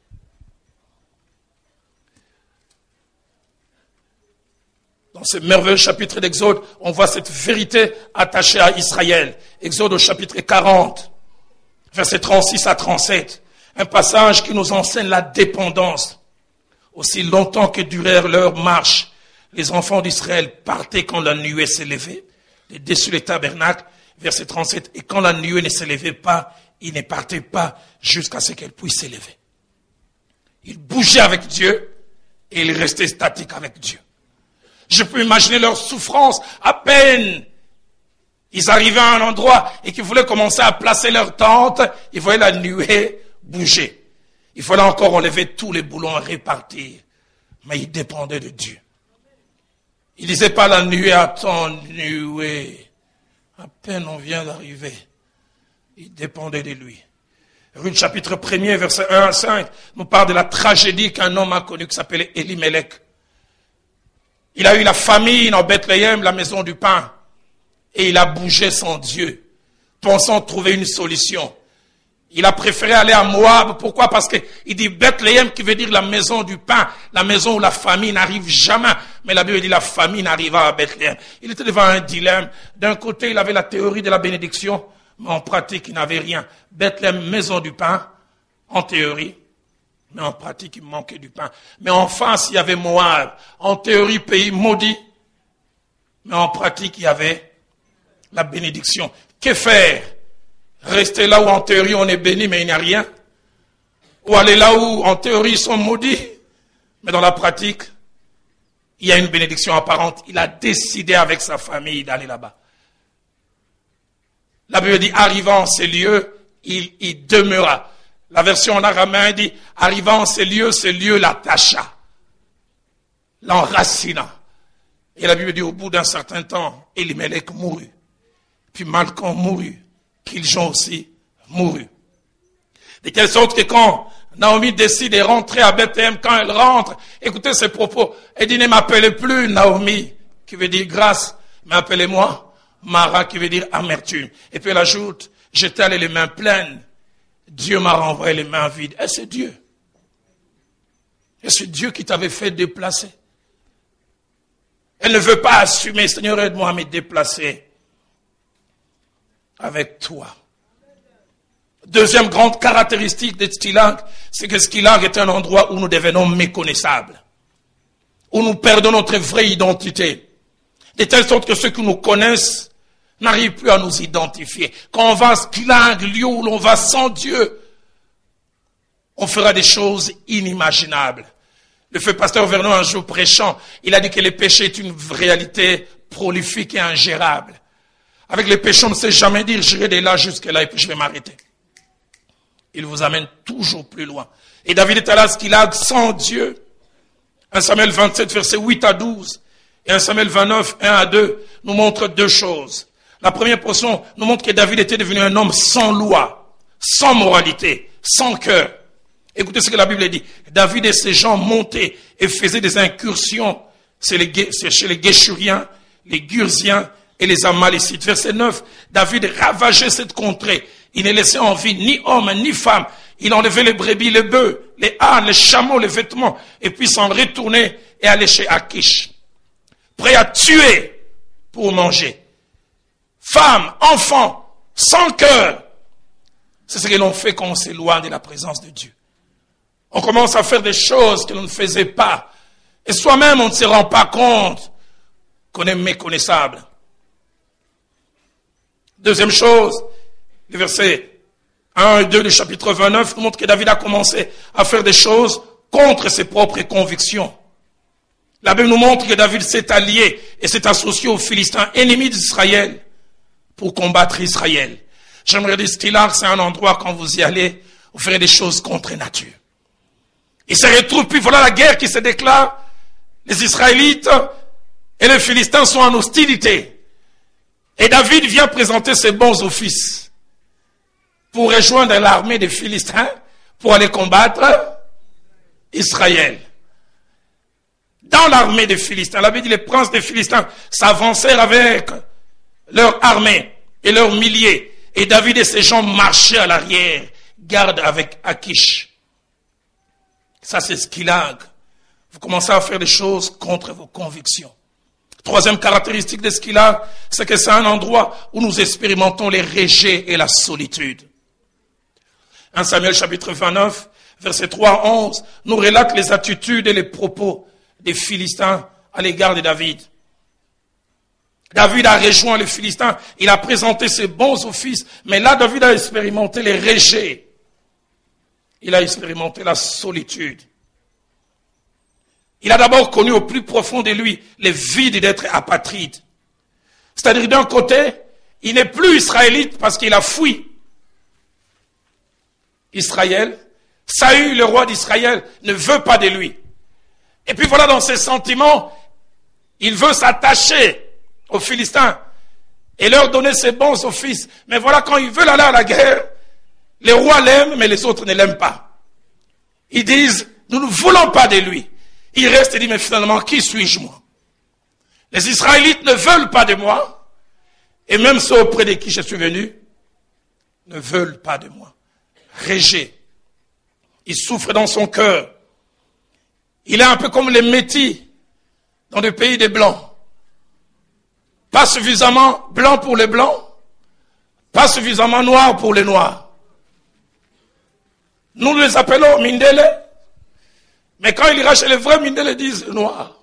Dans ce merveilleux chapitre d'Exode, on voit cette vérité attachée à Israël. Exode au chapitre quarante, versets trente-six à trente-sept. Un passage qui nous enseigne la dépendance. Aussi longtemps que durèrent leur marche, les enfants d'Israël partaient quand la nuée s'élevait, dessus les tabernacles, verset trente-sept, et quand la nuée ne s'élevait pas, ils ne partaient pas jusqu'à ce qu'elle puisse s'élever. Ils bougeaient avec Dieu et ils restaient statiques avec Dieu. Je peux imaginer leur souffrance à peine. Ils arrivaient à un endroit et qu'ils voulaient commencer à placer leur tente, ils voyaient la nuée bouger. Il fallait encore enlever tous les boulons à répartir. Mais il dépendait de Dieu. Il disait pas la nuée, attends, nuée. À peine on vient d'arriver. Il dépendait de lui. Ruth chapitre premier, verset un à cinq, nous parle de la tragédie qu'un homme a connue qui s'appelait Elimelech. Il a eu la famine en Bethléem, la maison du pain. Et il a bougé son Dieu, pensant trouver une solution. Il a préféré aller à Moab. Pourquoi? Parce qu'il dit Bethléem qui veut dire la maison du pain, la maison où la famine n'arrive jamais. Mais la Bible dit la famine arriva à Bethléem. Il était devant un dilemme. D'un côté, il avait la théorie de la bénédiction, mais en pratique, il n'avait rien. Bethléem, maison du pain, en théorie, mais en pratique, il manquait du pain. Mais en face, il y avait Moab. En théorie, pays maudit, mais en pratique, il y avait la bénédiction. Que faire? Rester là où en théorie on est béni mais il n'y a rien? Ou aller là où en théorie ils sont maudits mais dans la pratique il y a une bénédiction apparente? Il a décidé avec sa famille d'aller là-bas. La Bible dit arrivant en ces lieux il, il demeura. La version en araméen dit arrivant en ces lieux, ces lieux l'attacha, l'enracina. Et la Bible dit au bout d'un certain temps Elimelech mourut, puis Malchon mourut, Kiljon aussi mourut. De telle sorte que quand Naomi décide de rentrer à Bethléem, quand elle rentre, écoutez ses propos, elle dit ne m'appelez plus Naomi, qui veut dire grâce, mais appelez-moi Mara, qui veut dire amertume. Et puis elle ajoute, j'étais allé les mains pleines, Dieu m'a renvoyé les mains vides. Et c'est Dieu. Et c'est Dieu qui t'avait fait déplacer. Elle ne veut pas assumer, Seigneur, aide-moi à me déplacer avec toi. Deuxième grande caractéristique de Skylag, c'est que Skylag est un endroit où nous devenons méconnaissables, où nous perdons notre vraie identité, de telle sorte que ceux qui nous connaissent n'arrivent plus à nous identifier. Quand on va à Skylag, lieu où l'on va sans Dieu, on fera des choses inimaginables. Le feu pasteur Vernon, un jour prêchant, il a dit que le péché est une réalité prolifique et ingérable. Avec les péchés, on ne sait jamais dire, j'irai de là jusque là et puis je vais m'arrêter. Il vous amène toujours plus loin. Et David est allé à Skylag sans Dieu. un Samuel vingt-sept, versets huit à douze. Et un Samuel vingt-neuf, un à deux, nous montre deux choses. La première portion nous montre que David était devenu un homme sans loi, sans moralité, sans cœur. Écoutez ce que la Bible dit. David et ses gens montaient et faisaient des incursions chez les, chez les Guéchuriens, les Gurziens et les Amalécites. Verset neuf, David ravageait cette contrée. Il ne laissait en vie ni homme ni femme. Il enlevait les brebis, les bœufs, les ânes, les chameaux, les vêtements, et puis s'en retournait et allait chez Akish, prêt à tuer pour manger. Femmes, enfants, sans cœur. C'est ce que l'on fait quand on s'éloigne de la présence de Dieu. On commence à faire des choses que l'on ne faisait pas. Et soi-même, on ne se rend pas compte qu'on est méconnaissable. Deuxième chose, les versets un et deux du chapitre vingt-neuf nous montrent que David a commencé à faire des choses contre ses propres convictions. La Bible nous montre que David s'est allié et s'est associé aux Philistins, ennemis d'Israël, pour combattre Israël. J'aimerais dire que c'est un endroit, quand vous y allez, vous ferez des choses contre nature. Ils se retrouvent, puis voilà la guerre qui se déclare. Les Israélites et les Philistins sont en hostilité. Et David vient présenter ses bons offices pour rejoindre l'armée des Philistins pour aller combattre Israël. Dans l'armée des Philistins, la Bible dit les princes des Philistins s'avancèrent avec leur armée et leurs milliers. Et David et ses gens marchaient à l'arrière, garde avec Akish. Ça, c'est Skylag. Vous commencez à faire des choses contre vos convictions. Troisième caractéristique de Skylag, c'est que c'est un endroit où nous expérimentons les rejets et la solitude. un Samuel chapitre vingt-neuf, versets trois à onze, nous relate les attitudes et les propos des Philistins à l'égard de David. David a rejoint les Philistins, il a présenté ses bons offices, mais là, David a expérimenté les rejets. Il a expérimenté la solitude. Il a d'abord connu au plus profond de lui les vides d'être apatride. C'est-à-dire, d'un côté, il n'est plus israélite parce qu'il a fui Israël, Saül, le roi d'Israël, ne veut pas de lui. Et puis voilà, dans ses sentiments, il veut s'attacher aux Philistins et leur donner ses bons offices. Mais voilà, quand ils veulent aller à la guerre, les rois l'aiment, mais les autres ne l'aiment pas. Ils disent, nous ne voulons pas de lui. Il reste et dit, mais finalement, qui suis-je moi? Les Israélites ne veulent pas de moi, et même ceux auprès de qui je suis venu ne veulent pas de moi. Rejet. Il souffre dans son cœur. Il est un peu comme les Métis dans le pays des Blancs. Pas suffisamment blanc pour les Blancs, pas suffisamment noir pour les Noirs. Nous les appelons Mindele, mais quand il ira chez les vrais Mindele, ils disent noir.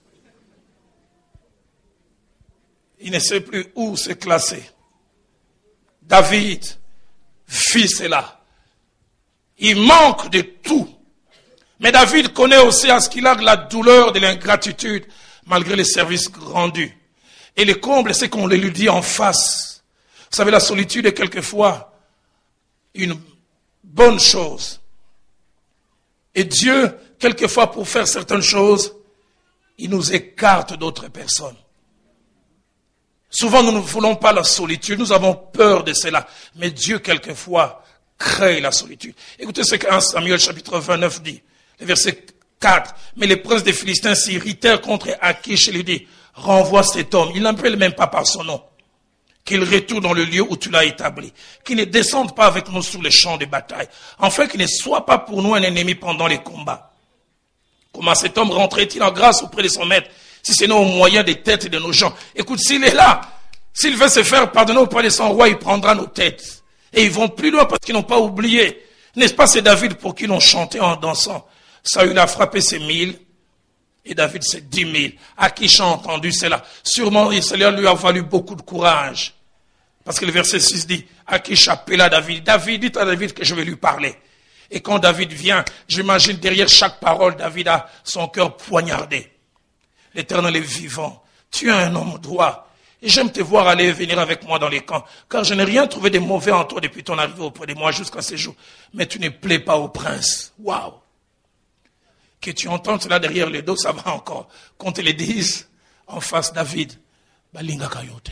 Il ne sait plus où se classer. David, fils est là. Il manque de tout. Mais David connaît aussi à ce qu'il a de la douleur, de l'ingratitude, malgré les services rendus. Et le comble, c'est qu'on le lui dit en face. Vous savez, la solitude est quelquefois une bonne chose. Et Dieu, quelquefois, pour faire certaines choses, il nous écarte d'autres personnes. Souvent, nous ne voulons pas la solitude, nous avons peur de cela. Mais Dieu, quelquefois, crée la solitude. Écoutez ce qu'un Samuel chapitre vingt-neuf dit, le verset quatre. Mais les princes des Philistins s'irritèrent contre Akish et lui dit, renvoie cet homme. Il n'appelle même pas par son nom. Qu'il retourne dans le lieu où tu l'as établi. Qu'il ne descende pas avec nous sur les champs de bataille. Enfin, qu'il ne soit pas pour nous un ennemi pendant les combats. Comment cet homme rentrait-il en grâce auprès de son maître, si ce n'est au moyen des têtes de nos gens? Écoute, s'il est là, s'il veut se faire pardonner auprès de son roi, il prendra nos têtes. Et ils vont plus loin parce qu'ils n'ont pas oublié. N'est-ce pas, c'est David pour qui l'on chantait en dansant. Saül a frappé ses mille. Et David, c'est dix mille. Akish a entendu cela. Sûrement, cela lui a valu beaucoup de courage. Parce que le verset six dit, Akish appela David. David, dites à David que je vais lui parler. Et quand David vient, j'imagine derrière chaque parole, David a son cœur poignardé. L'Éternel est vivant. Tu es un homme droit. Et j'aime te voir aller et venir avec moi dans les camps. Car je n'ai rien trouvé de mauvais en toi depuis ton arrivée auprès de moi jusqu'à ce jour. Mais tu ne plais pas au prince. Waouh! Que tu entends cela derrière les dos, ça va encore. Qu'on te le dise en face, David, Balinga Kayote.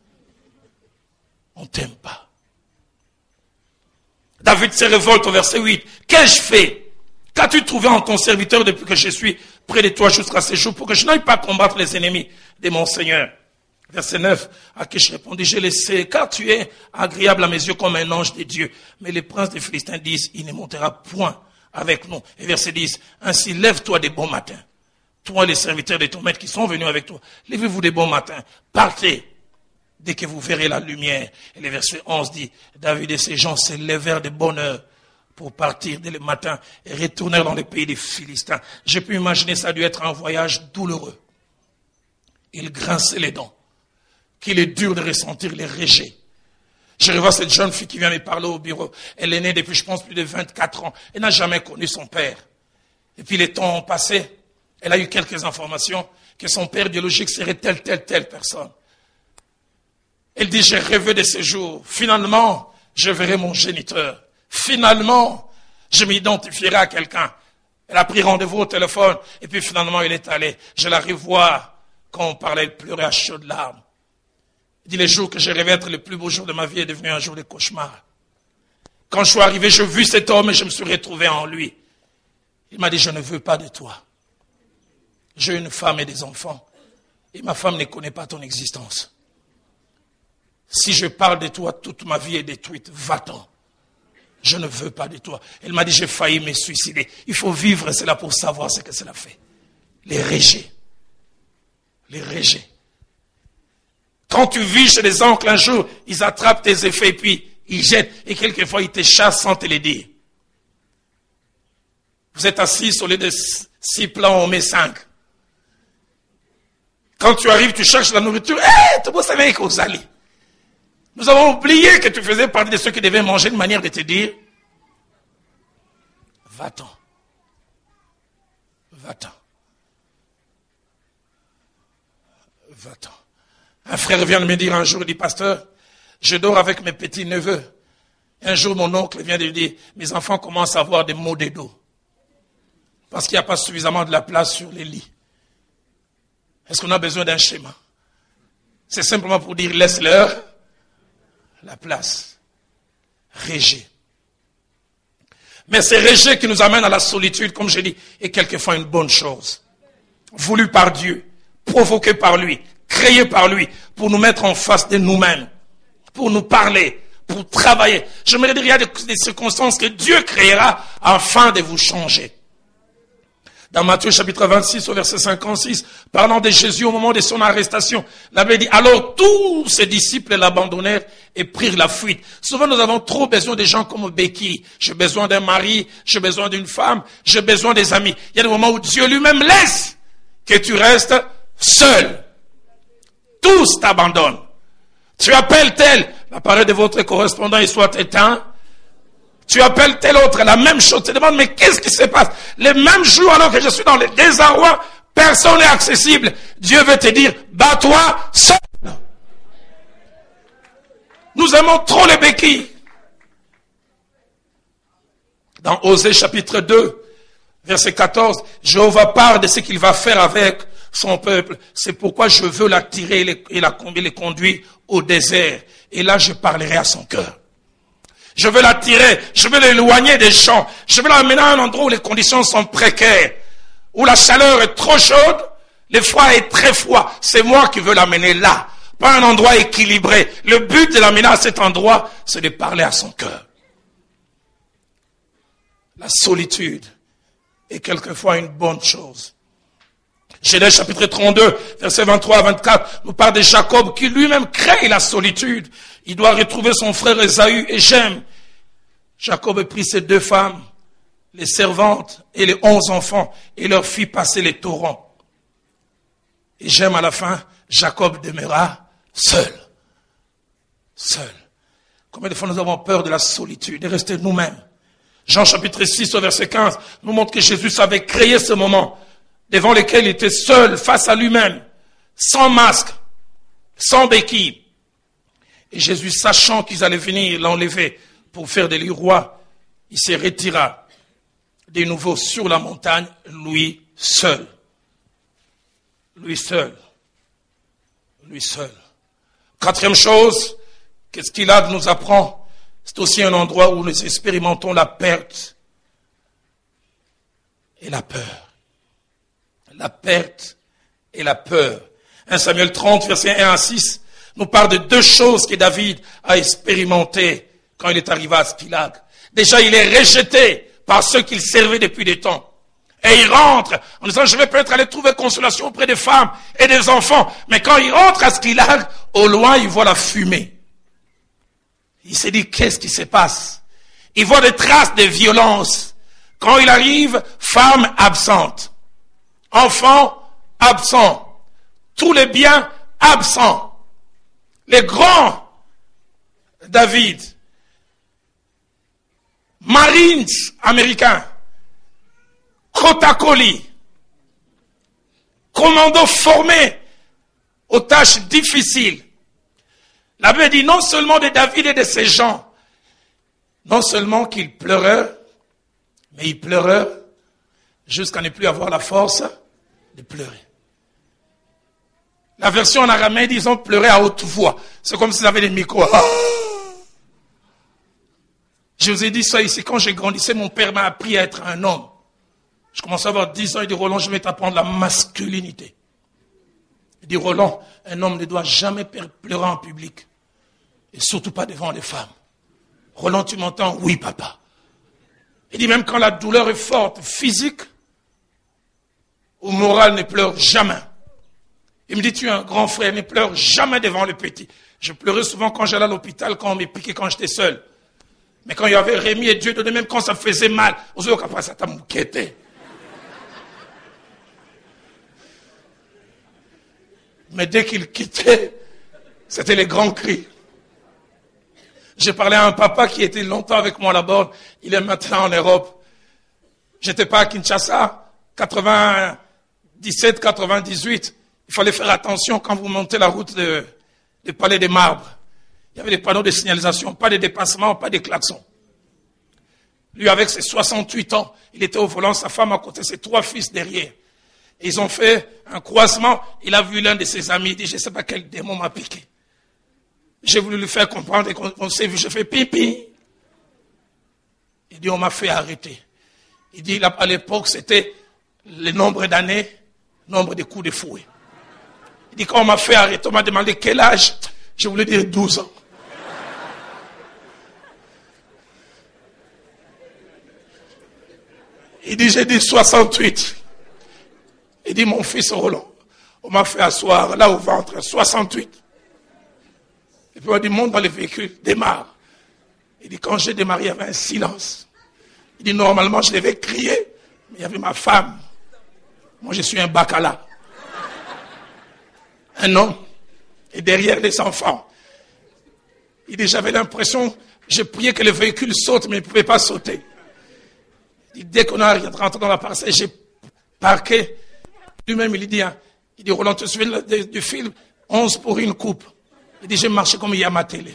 On t'aime pas. David se révolte au verset huit. Qu'ai-je fait? Qu'as-tu trouvé en ton serviteur depuis que je suis près de toi jusqu'à ce jour pour que je n'aille pas combattre les ennemis de mon Seigneur? Verset neuf. Akish répondit, je le sais, car tu es agréable à mes yeux comme un ange de Dieu. Mais les princes des Philistins disent, il ne montera point avec nous. Et verset dix, ainsi lève-toi des bons matins. Toi, les serviteurs de ton maître qui sont venus avec toi, levez-vous des bons matins. Partez dès que vous verrez la lumière. Et le verset onze dit, David et ses gens se levèrent de bonne heure pour partir dès le matin et retournèrent dans le pays des Philistins. J'ai pu imaginer ça a dû être un voyage douloureux. Il grinçait les dents. Qu'il est dur de ressentir les rejets. Je revois cette jeune fille qui vient me parler au bureau. Elle est née depuis, je pense, plus de vingt-quatre ans. Elle n'a jamais connu son père. Et puis les temps ont passé. Elle a eu quelques informations que son père biologique serait telle, telle, telle personne. Elle dit, j'ai rêvé de ce jour. Finalement, je verrai mon géniteur. Finalement, je m'identifierai à quelqu'un. Elle a pris rendez-vous au téléphone. Et puis finalement, elle est allée. Je la revois. Quand on parlait, elle pleurait à chaudes larmes. Il dit, les jours que j'ai rêvé être le plus beau jour de ma vie est devenu un jour de cauchemar. Quand je suis arrivé, j'ai vu cet homme et je me suis retrouvé en lui. Il m'a dit, je ne veux pas de toi. J'ai une femme et des enfants. Et ma femme ne connaît pas ton existence. Si je parle de toi, toute ma vie est détruite. Va-t'en. Je ne veux pas de toi. Elle m'a dit, j'ai failli me suicider. Il faut vivre cela pour savoir ce que cela fait. Les rejets. Les rejets. Quand tu vis chez les oncles un jour, ils attrapent tes effets et puis ils jettent. Et quelquefois, ils te chassent sans te le dire. Vous êtes assis au lieu de six plans, on met cinq. Quand tu arrives, tu cherches la nourriture. Hé, tout le monde savait qu'on allait. Nous avons oublié que tu faisais partie de ceux qui devaient manger, une manière de te dire, va-t'en. Va-t'en. Va-t'en. Un frère vient de me dire un jour, il dit, pasteur, je dors avec mes petits neveux. Un jour, mon oncle vient de dire, mes enfants commencent à avoir des maux de dos. Parce qu'il n'y a pas suffisamment de la place sur les lits. Est-ce qu'on a besoin d'un schéma? C'est simplement pour dire, laisse-leur la place. Rejet. Mais c'est rejet qui nous amène à la solitude, comme je dis, est quelquefois une bonne chose. Voulu par Dieu, provoqué par lui, créé par lui, pour nous mettre en face de nous-mêmes, pour nous parler, pour travailler. Je me dire, il y a des, des circonstances que Dieu créera afin de vous changer. Dans Matthieu chapitre vingt-six au verset cinquante-six, parlant de Jésus au moment de son arrestation, la Bible dit, alors tous ses disciples l'abandonnèrent et prirent la fuite. Souvent nous avons trop besoin de gens comme béquilles. J'ai besoin d'un mari, j'ai besoin d'une femme, j'ai besoin des amis. Il y a des moments où Dieu lui-même laisse que tu restes seul. Tous t'abandonnent. Tu appelles tel, l'appareil de votre correspondant il soit éteint. Tu appelles tel autre, la même chose. Tu te demandes, mais qu'est-ce qui se passe? Les mêmes jours, alors que je suis dans le désarroi, personne n'est accessible. Dieu veut te dire, bats-toi seul. Nous aimons trop les béquilles. Dans Osée chapitre deux, verset quatorze, Jéhovah parle de ce qu'il va faire avec son peuple. C'est pourquoi je veux l'attirer et la conduire au désert. Et là, je parlerai à son cœur. Je veux l'attirer, je veux l'éloigner des gens. Je veux l'amener à un endroit où les conditions sont précaires, où la chaleur est trop chaude, le froid est très froid. C'est moi qui veux l'amener là, pas un endroit équilibré. Le but de l'amener à cet endroit, c'est de parler à son cœur. La solitude est quelquefois une bonne chose. Genèse chapitre trente-deux, versets vingt-trois à vingt-quatre, nous parle de Jacob qui lui-même crée la solitude. Il doit retrouver son frère Ésaü et j'aime. Jacob a pris ses deux femmes, les servantes et les onze enfants et leur fit passer les torrents. Et j'aime à la fin, Jacob demeura seul. Seul. Combien de fois nous avons peur de la solitude, de rester nous-mêmes? Jean chapitre six au verset quinze nous montre que Jésus savait créer ce moment devant lesquels il était seul, face à lui-même, sans masque, sans béquille. Et Jésus, sachant qu'ils allaient venir l'enlever pour faire de lui roi, il se retira de nouveau sur la montagne, lui seul. Lui seul. Lui seul. Quatrième chose, qu'est-ce qu'il a de nous apprend? C'est aussi un endroit où nous expérimentons la perte et la peur. La perte et la peur. un Samuel trente, versets un à six, nous parle de deux choses que David a expérimentées quand il est arrivé à Skilag. Déjà, il est rejeté par ceux qu'il servait depuis des temps. Et il rentre en disant, je vais peut-être aller trouver consolation auprès des femmes et des enfants. Mais quand il rentre à Skilag, au loin, il voit la fumée. Il s'est dit, qu'est-ce qui se passe? Il voit des traces de violence. Quand il arrive, femme absente. Enfants absents, tous les biens absents, les grands David, Marines américains, Kotakoli, commandos formés aux tâches difficiles. La Bible dit non seulement de David et de ses gens, non seulement qu'ils pleurèrent, mais ils pleurèrent jusqu'à ne plus avoir la force de pleurer. La version en araméen dit, ils ont pleuré à haute voix. C'est comme s'ils avaient des micros. Ah! Je vous ai dit ça ici, quand j'ai grandissé, mon père m'a appris à être un homme. Je commençais à avoir dix ans, il dit, Roland, je vais t'apprendre la masculinité. Il dit, Roland, un homme ne doit jamais pleurer en public. Et surtout pas devant les femmes. Roland, tu m'entends? Oui, papa. Il dit, même quand la douleur est forte, physique, ou morale, ne pleure jamais. Il me dit, tu es un grand frère, ne pleure jamais devant les petits. Je pleurais souvent quand j'allais à l'hôpital, quand on me piquait, quand j'étais seul. Mais quand il y avait Rémi et Dieu, même quand ça faisait mal, on se dit, après ça t'a mouquetté. Mais dès qu'il quittait, c'était les grands cris. J'ai parlé à un papa qui était longtemps avec moi là-bas. Il est maintenant en Europe. J'étais pas à Kinshasa, quatre-vingt-dix-sept, quatre-vingt-dix-huit. Il fallait faire attention quand vous montez la route de, du Palais des Marbres. Il y avait des panneaux de signalisation, pas de dépassement, pas de klaxons. Lui, avec ses soixante-huit ans, il était au volant, sa femme à côté, ses trois fils derrière. Et ils ont fait un croisement. Il a vu l'un de ses amis, il dit, je ne sais pas quel démon m'a piqué. J'ai voulu lui faire comprendre et qu'on s'est vu, je fais pipi. Il dit, on m'a fait arrêter. Il dit, à l'époque, c'était le nombre d'années, nombre de coups de fouet. Il dit, quand on m'a fait arrêter, on m'a demandé quel âge. Je voulais dire douze ans. Il dit, j'ai dit soixante-huit. Il dit, mon fils Roland, on m'a fait asseoir là au ventre, soixante-huit. Et puis on dit, monte dans le véhicule, démarre. Il dit, quand j'ai démarré, il y avait un silence. Il dit, normalement, je devais crier, mais il y avait ma femme. Moi, je suis un bacala. Un homme. Et derrière les enfants. Il dit, j'avais l'impression, je priais que le véhicule saute, mais il ne pouvait pas sauter. Il dit, dès qu'on est rentré dans la parcelle, j'ai parqué. Lui-même, il dit, hein, il dit, Roland, tu te souviens du film onze pour une coupe. Il dit, j'ai marché comme il y a ma télé.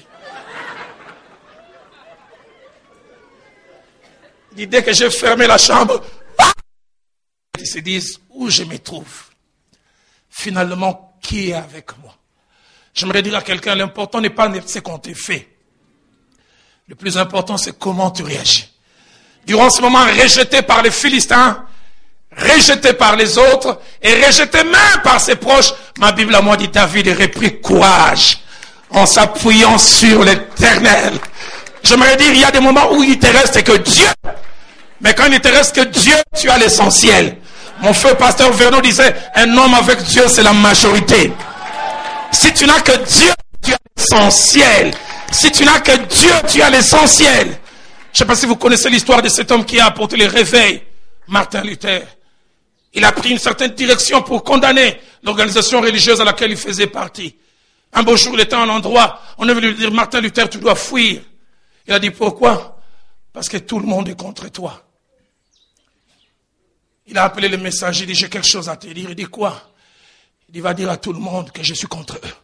Il dit, dès que j'ai fermé la chambre, ils se disent, où je me trouve? Finalement, qui est avec moi? J'aimerais dire à quelqu'un, l'important n'est pas ce qu'on te fait. Le plus important, c'est comment tu réagis. Durant ce moment, rejeté par les Philistins, rejeté par les autres, et rejeté même par ses proches, ma Bible à moi dit, David aurait pris courage en s'appuyant sur l'Éternel. J'aimerais dire, il y a des moments où il te reste que Dieu. Mais quand il ne te reste que Dieu, tu as l'essentiel. Mon feu pasteur Vernon disait, un homme avec Dieu, c'est la majorité. Si tu n'as que Dieu, tu as l'essentiel. Si tu n'as que Dieu, tu as l'essentiel. Je ne sais pas si vous connaissez l'histoire de cet homme qui a apporté le réveil, Martin Luther. Il a pris une certaine direction pour condamner l'organisation religieuse à laquelle il faisait partie. Un beau jour, il était à un endroit, on est venu lui dire, Martin Luther, tu dois fuir. Il a dit, pourquoi? Parce que tout le monde est contre toi. Il a appelé le messager, il dit, j'ai quelque chose à te dire. Il dit, quoi? Il dit, va dire à tout le monde que je suis contre eux.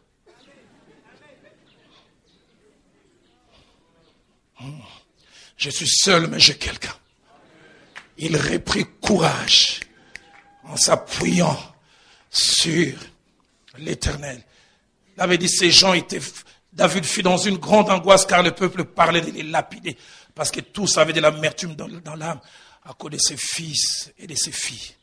Je suis seul, mais j'ai quelqu'un. Il reprit courage en s'appuyant sur l'Éternel. Il avait dit, ces gens étaient... David fut dans une grande angoisse car le peuple parlait de les lapider. Parce que tous avaient de l'amertume dans, dans l'âme à cause de ses fils et de ses filles.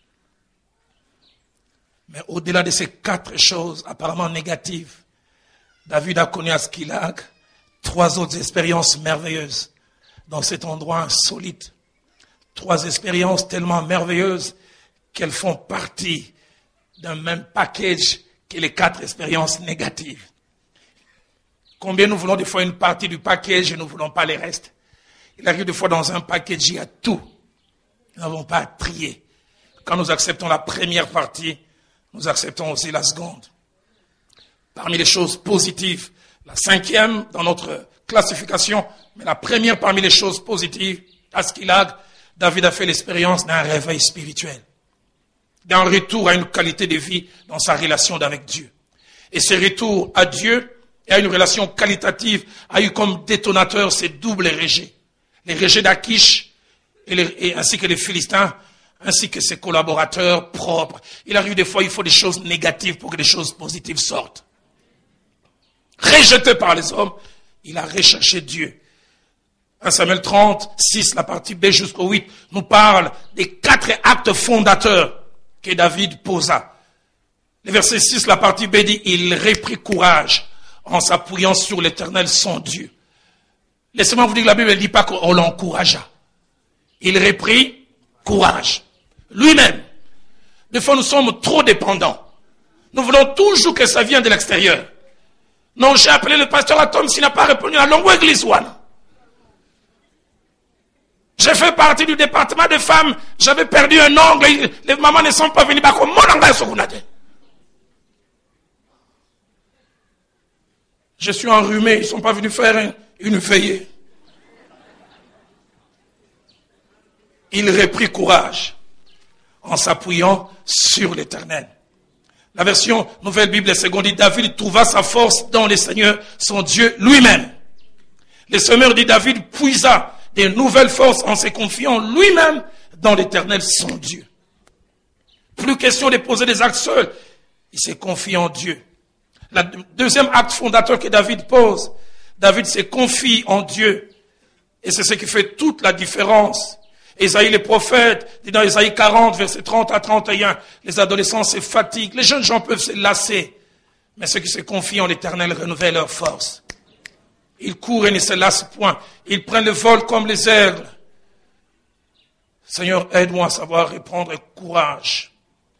Mais au-delà de ces quatre choses apparemment négatives, David a connu à Skylag trois autres expériences merveilleuses dans cet endroit insolite. Trois expériences tellement merveilleuses qu'elles font partie d'un même package que les quatre expériences négatives. Combien nous voulons des fois une partie du package et nous ne voulons pas les restes. Il arrive des fois dans un package, il y a tout. Nous n'avons pas à trier. Quand nous acceptons la première partie, nous acceptons aussi la seconde. Parmi les choses positives, la cinquième dans notre classification, mais la première parmi les choses positives, à Skylag, David a fait l'expérience d'un réveil spirituel, d'un retour à une qualité de vie dans sa relation avec Dieu. Et ce retour à Dieu et à une relation qualitative a eu comme détonateur ces doubles rejets. Les rejets d'Achish et, les, et ainsi que les Philistins, ainsi que ses collaborateurs propres. Il arrive des fois, il faut des choses négatives pour que des choses positives sortent. Rejeté par les hommes, il a recherché Dieu. un Samuel trente, six, la partie B jusqu'au huit, nous parle des quatre actes fondateurs que David posa. Le verset six, la partie B dit, il reprit courage en s'appuyant sur l'Éternel son Dieu. Laissez-moi vous dire que la Bible ne dit pas qu'on l'encouragea. Il reprit courage. Lui-même. Des fois, nous sommes trop dépendants. Nous voulons toujours que ça vienne de l'extérieur. Non, j'ai appelé le pasteur Atom s'il n'a pas répondu à Longo Église One. J'ai fait partie du département des femmes. J'avais perdu un ongle. Et les mamans ne sont pas venues. Je suis enrhumé. Ils ne sont pas venus faire une veillée. Il reprit courage en s'appuyant sur l'Éternel. La version Nouvelle Bible Seconde dit David trouva sa force dans le Seigneur, son Dieu lui-même. Le Seigneur dit David puisa des nouvelles forces en se confiant lui-même dans l'Éternel, son Dieu. Plus question de poser des actes seuls. Il s'est confié en Dieu. Le deuxième acte fondateur que David pose, David se confie en Dieu. Et c'est ce qui fait toute la différence. Ésaïe le prophète dit dans Ésaïe quarante, versets trente à trente et un, les adolescents se fatiguent, les jeunes gens peuvent se lasser. Mais ceux qui se confient en l'Éternel renouvellent leur force. Ils courent et ne se lassent point. Ils prennent le vol comme les aigles. Seigneur, aide-moi à savoir reprendre courage.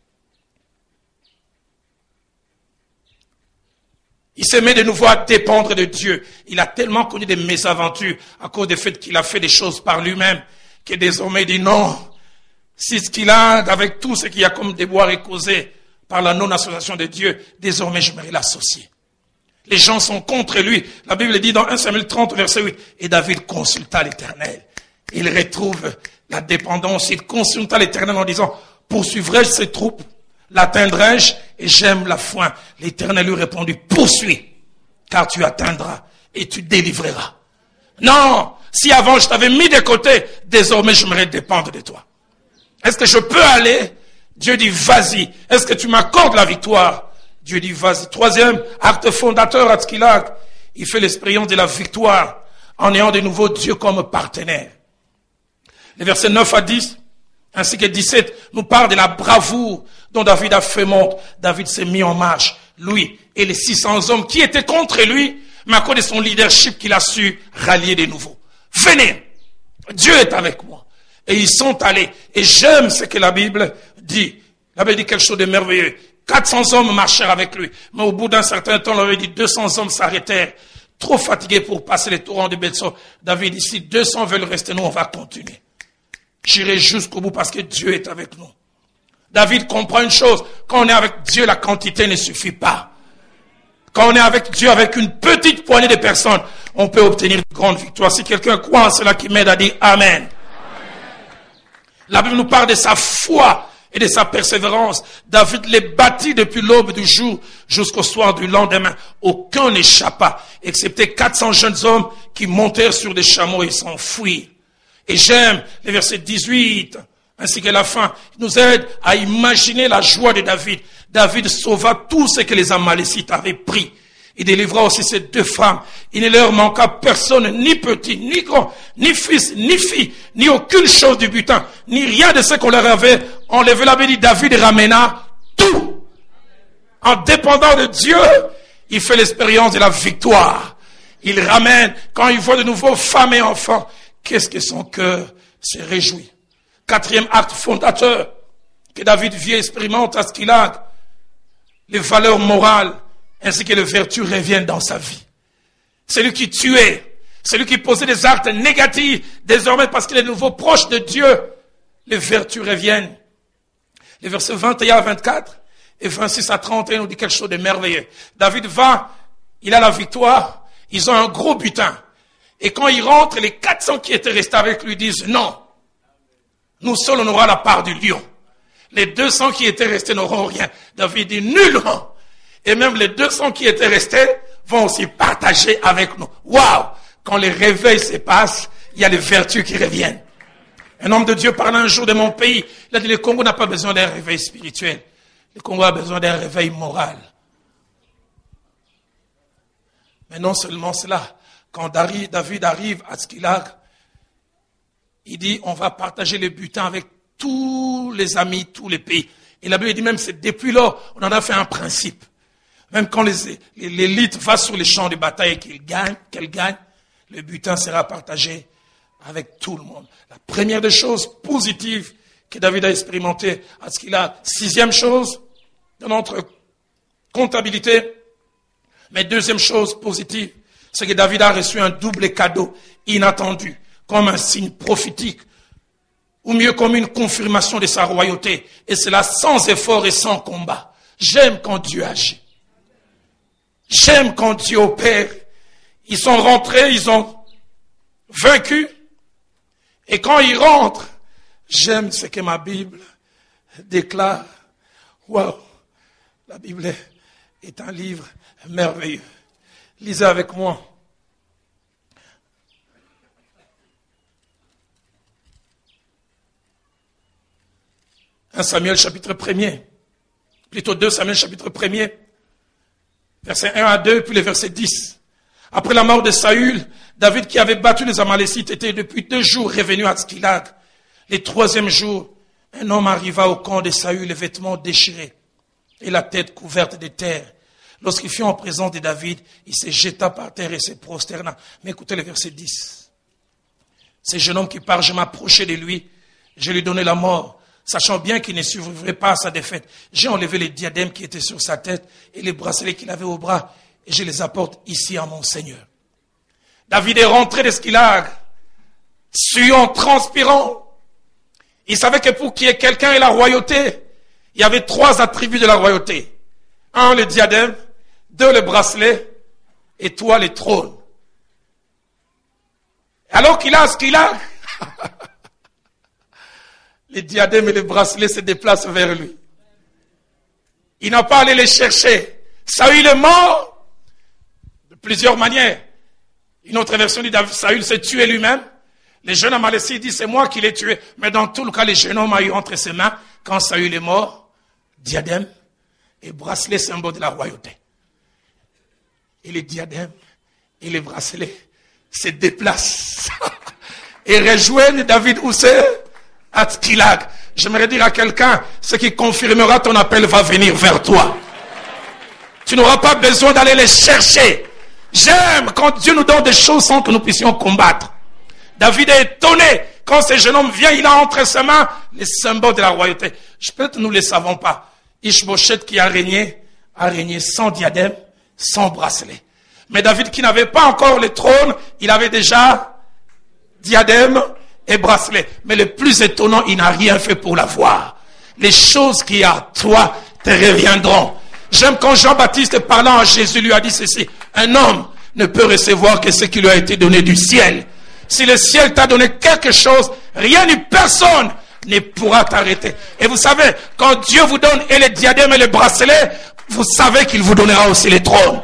Il se met de nouveau à dépendre de Dieu. Il a tellement connu des mésaventures à cause du fait qu'il a fait des choses par lui-même, que désormais il dit non. Si ce qu'il a, avec tout ce qu'il y a comme déboire est causé par la non-association de Dieu, désormais je m'aimerais l'associer. Les gens sont contre lui. La Bible dit dans un Samuel trente, verset huit, et David consulta l'Éternel. Il retrouve la dépendance. Il consulta l'Éternel en disant, poursuivrai-je ces troupes? L'atteindrai-je? Et j'aime la foi. L'Éternel lui répondit, poursuis, car tu atteindras et tu délivreras. Non, si avant je t'avais mis de côté, désormais je me dépendre de toi. Est-ce que je peux aller? Dieu dit, vas-y. Est-ce que tu m'accordes la victoire? Dieu dit, vas-y. Troisième acte fondateur à Tzkilag, il fait l'expérience de la victoire en ayant de nouveau Dieu comme partenaire. Les versets neuf à dix, ainsi que dix-sept, nous parlent de la bravoure dont David a fait montre. David s'est mis en marche, lui et les six cents hommes qui étaient contre lui, mais à cause de son leadership qu'il a su rallier de nouveau. Venez, Dieu est avec moi. Et ils sont allés. Et j'aime ce que la Bible dit. La Bible dit quelque chose de merveilleux. quatre cents hommes marchèrent avec lui. Mais au bout d'un certain temps, on leur avait dit deux cents hommes s'arrêtèrent. Trop fatigués pour passer les torrents de Betso. David dit, si deux cents veulent rester, nous, on va continuer. J'irai jusqu'au bout parce que Dieu est avec nous. David comprend une chose. Quand on est avec Dieu, la quantité ne suffit pas. Quand on est avec Dieu, avec une petite poignée de personnes, on peut obtenir de grandes victoires. Si quelqu'un croit en cela qui m'aide à dire Amen. Amen. La Bible nous parle de sa foi et de sa persévérance. David les bâtit depuis l'aube du jour jusqu'au soir du lendemain. Aucun n'échappa, excepté quatre cents jeunes hommes qui montèrent sur des chameaux et s'enfuirent. Et j'aime les versets dix-huit ainsi que la fin. Il nous aide à imaginer la joie de David. David sauva tout ce que les Amalécites avaient pris. Il délivra aussi ces deux femmes. Il ne leur manqua personne, ni petit, ni grand, ni fils, ni fille, ni aucune chose du butin, ni rien de ce qu'on leur avait enlevé. La Bible dit, David ramena tout. En dépendant de Dieu, il fait l'expérience de la victoire. Il ramène, quand il voit de nouveau femmes et enfants, qu'est-ce que son cœur se réjouit. Quatrième acte fondateur que David vit et expérimente à Tzkilag, les valeurs morales ainsi que les vertus reviennent dans sa vie. Celui qui tuait, celui qui posait des actes négatifs, désormais parce qu'il est de nouveau proche de Dieu, les vertus reviennent. Les versets vingt et un à vingt-quatre et vingt-six à trente et un nous dit quelque chose de merveilleux. David va, il a la victoire, ils ont un gros butin. Et quand il rentre, les quatre cents qui étaient restés avec lui disent non. Nous seuls on aura la part du lion. Les deux cents qui étaient restés n'auront rien. David dit nullement. Et même les deux cents qui étaient restés vont aussi partager avec nous. Waouh! Quand les réveils se passent, il y a les vertus qui reviennent. Un homme de Dieu parlait un jour de mon pays. Il a dit, le Congo n'a pas besoin d'un réveil spirituel. Le Congo a besoin d'un réveil moral. Mais non seulement cela. Quand David arrive à Tzkilag, il dit, on va partager le butin avec tous les amis, tous les pays. Et la Bible dit même, c'est depuis lors, on en a fait un principe. Même quand l'élite va sur les champs de bataille et qu'il gagne, qu'elle gagne, le butin sera partagé avec tout le monde. La première des choses positives que David a expérimentées à Tzkilag. Sixième chose dans notre comptabilité. Mais deuxième chose positive, c'est que David a reçu un double cadeau inattendu, comme un signe prophétique, ou mieux comme une confirmation de sa royauté. Et cela sans effort et sans combat. J'aime quand Dieu agit. J'aime quand Dieu opère. Ils sont rentrés, ils ont vaincu. Et quand ils rentrent, j'aime ce que ma Bible déclare. Waouh! La Bible est, est un livre merveilleux. Lisez avec moi. un Samuel chapitre premier. Plutôt deux Samuel chapitre premier. Versets un à deux, puis le verset dix. Après la mort de Saül, David qui avait battu les Amalécites était depuis deux jours revenu à Tzkilag. Le troisième jour, un homme arriva au camp de Saül, les vêtements déchirés et la tête couverte de terre. Lorsqu'il fut en présence de David, il se jeta par terre et se prosterna. Mais écoutez le verset dix. Ce jeune homme qui part, je m'approchai de lui, je lui donnai la mort, sachant bien qu'il ne survivrait pas à sa défaite. J'ai enlevé les diadèmes qui étaient sur sa tête et les bracelets qu'il avait au bras, et je les apporte ici à mon Seigneur. David est rentré de Tzkilag, suant, transpirant. Il savait que pour qu'il y ait quelqu'un et la royauté, il y avait trois attributs de la royauté. Un, le diadème. Deux, le bracelet. Et trois, les trônes. Alors qu'il a Tzkilag, les diadèmes et les bracelets se déplacent vers lui. Il n'a pas allé les chercher. Saül est mort de plusieurs manières. Une autre version dit que Saül s'est tué lui-même. Les jeunes Amalécites disent c'est moi qui l'ai tué. Mais dans tout le cas, le jeune homme a eu entre ses mains, quand Saül est mort, diadème et bracelet, symbole de la royauté. Et les diadèmes et les bracelets se déplacent et rejoignent David où c'est? À Tzkilag. J'aimerais dire à quelqu'un, ce qui confirmera ton appel va venir vers toi. Tu n'auras pas besoin d'aller les chercher. J'aime quand Dieu nous donne des choses sans que nous puissions combattre. David est étonné quand ce jeune homme vient, il a entre ses mains les symboles de la royauté. Peut-être nous ne le savons pas. Ishbosheth qui a régné, a régné sans diadème, sans bracelet. Mais David qui n'avait pas encore le trône, il avait déjà diadème et bracelet. Mais le plus étonnant, il n'a rien fait pour l'avoir. Les choses qui à toi te reviendront. J'aime quand Jean-Baptiste parlant à Jésus lui a dit ceci. Un homme ne peut recevoir que ce qui lui a été donné du ciel. Si le ciel t'a donné quelque chose, rien ni personne ne pourra t'arrêter. Et vous savez, quand Dieu vous donne et les diadèmes et les bracelets, vous savez qu'il vous donnera aussi les trônes.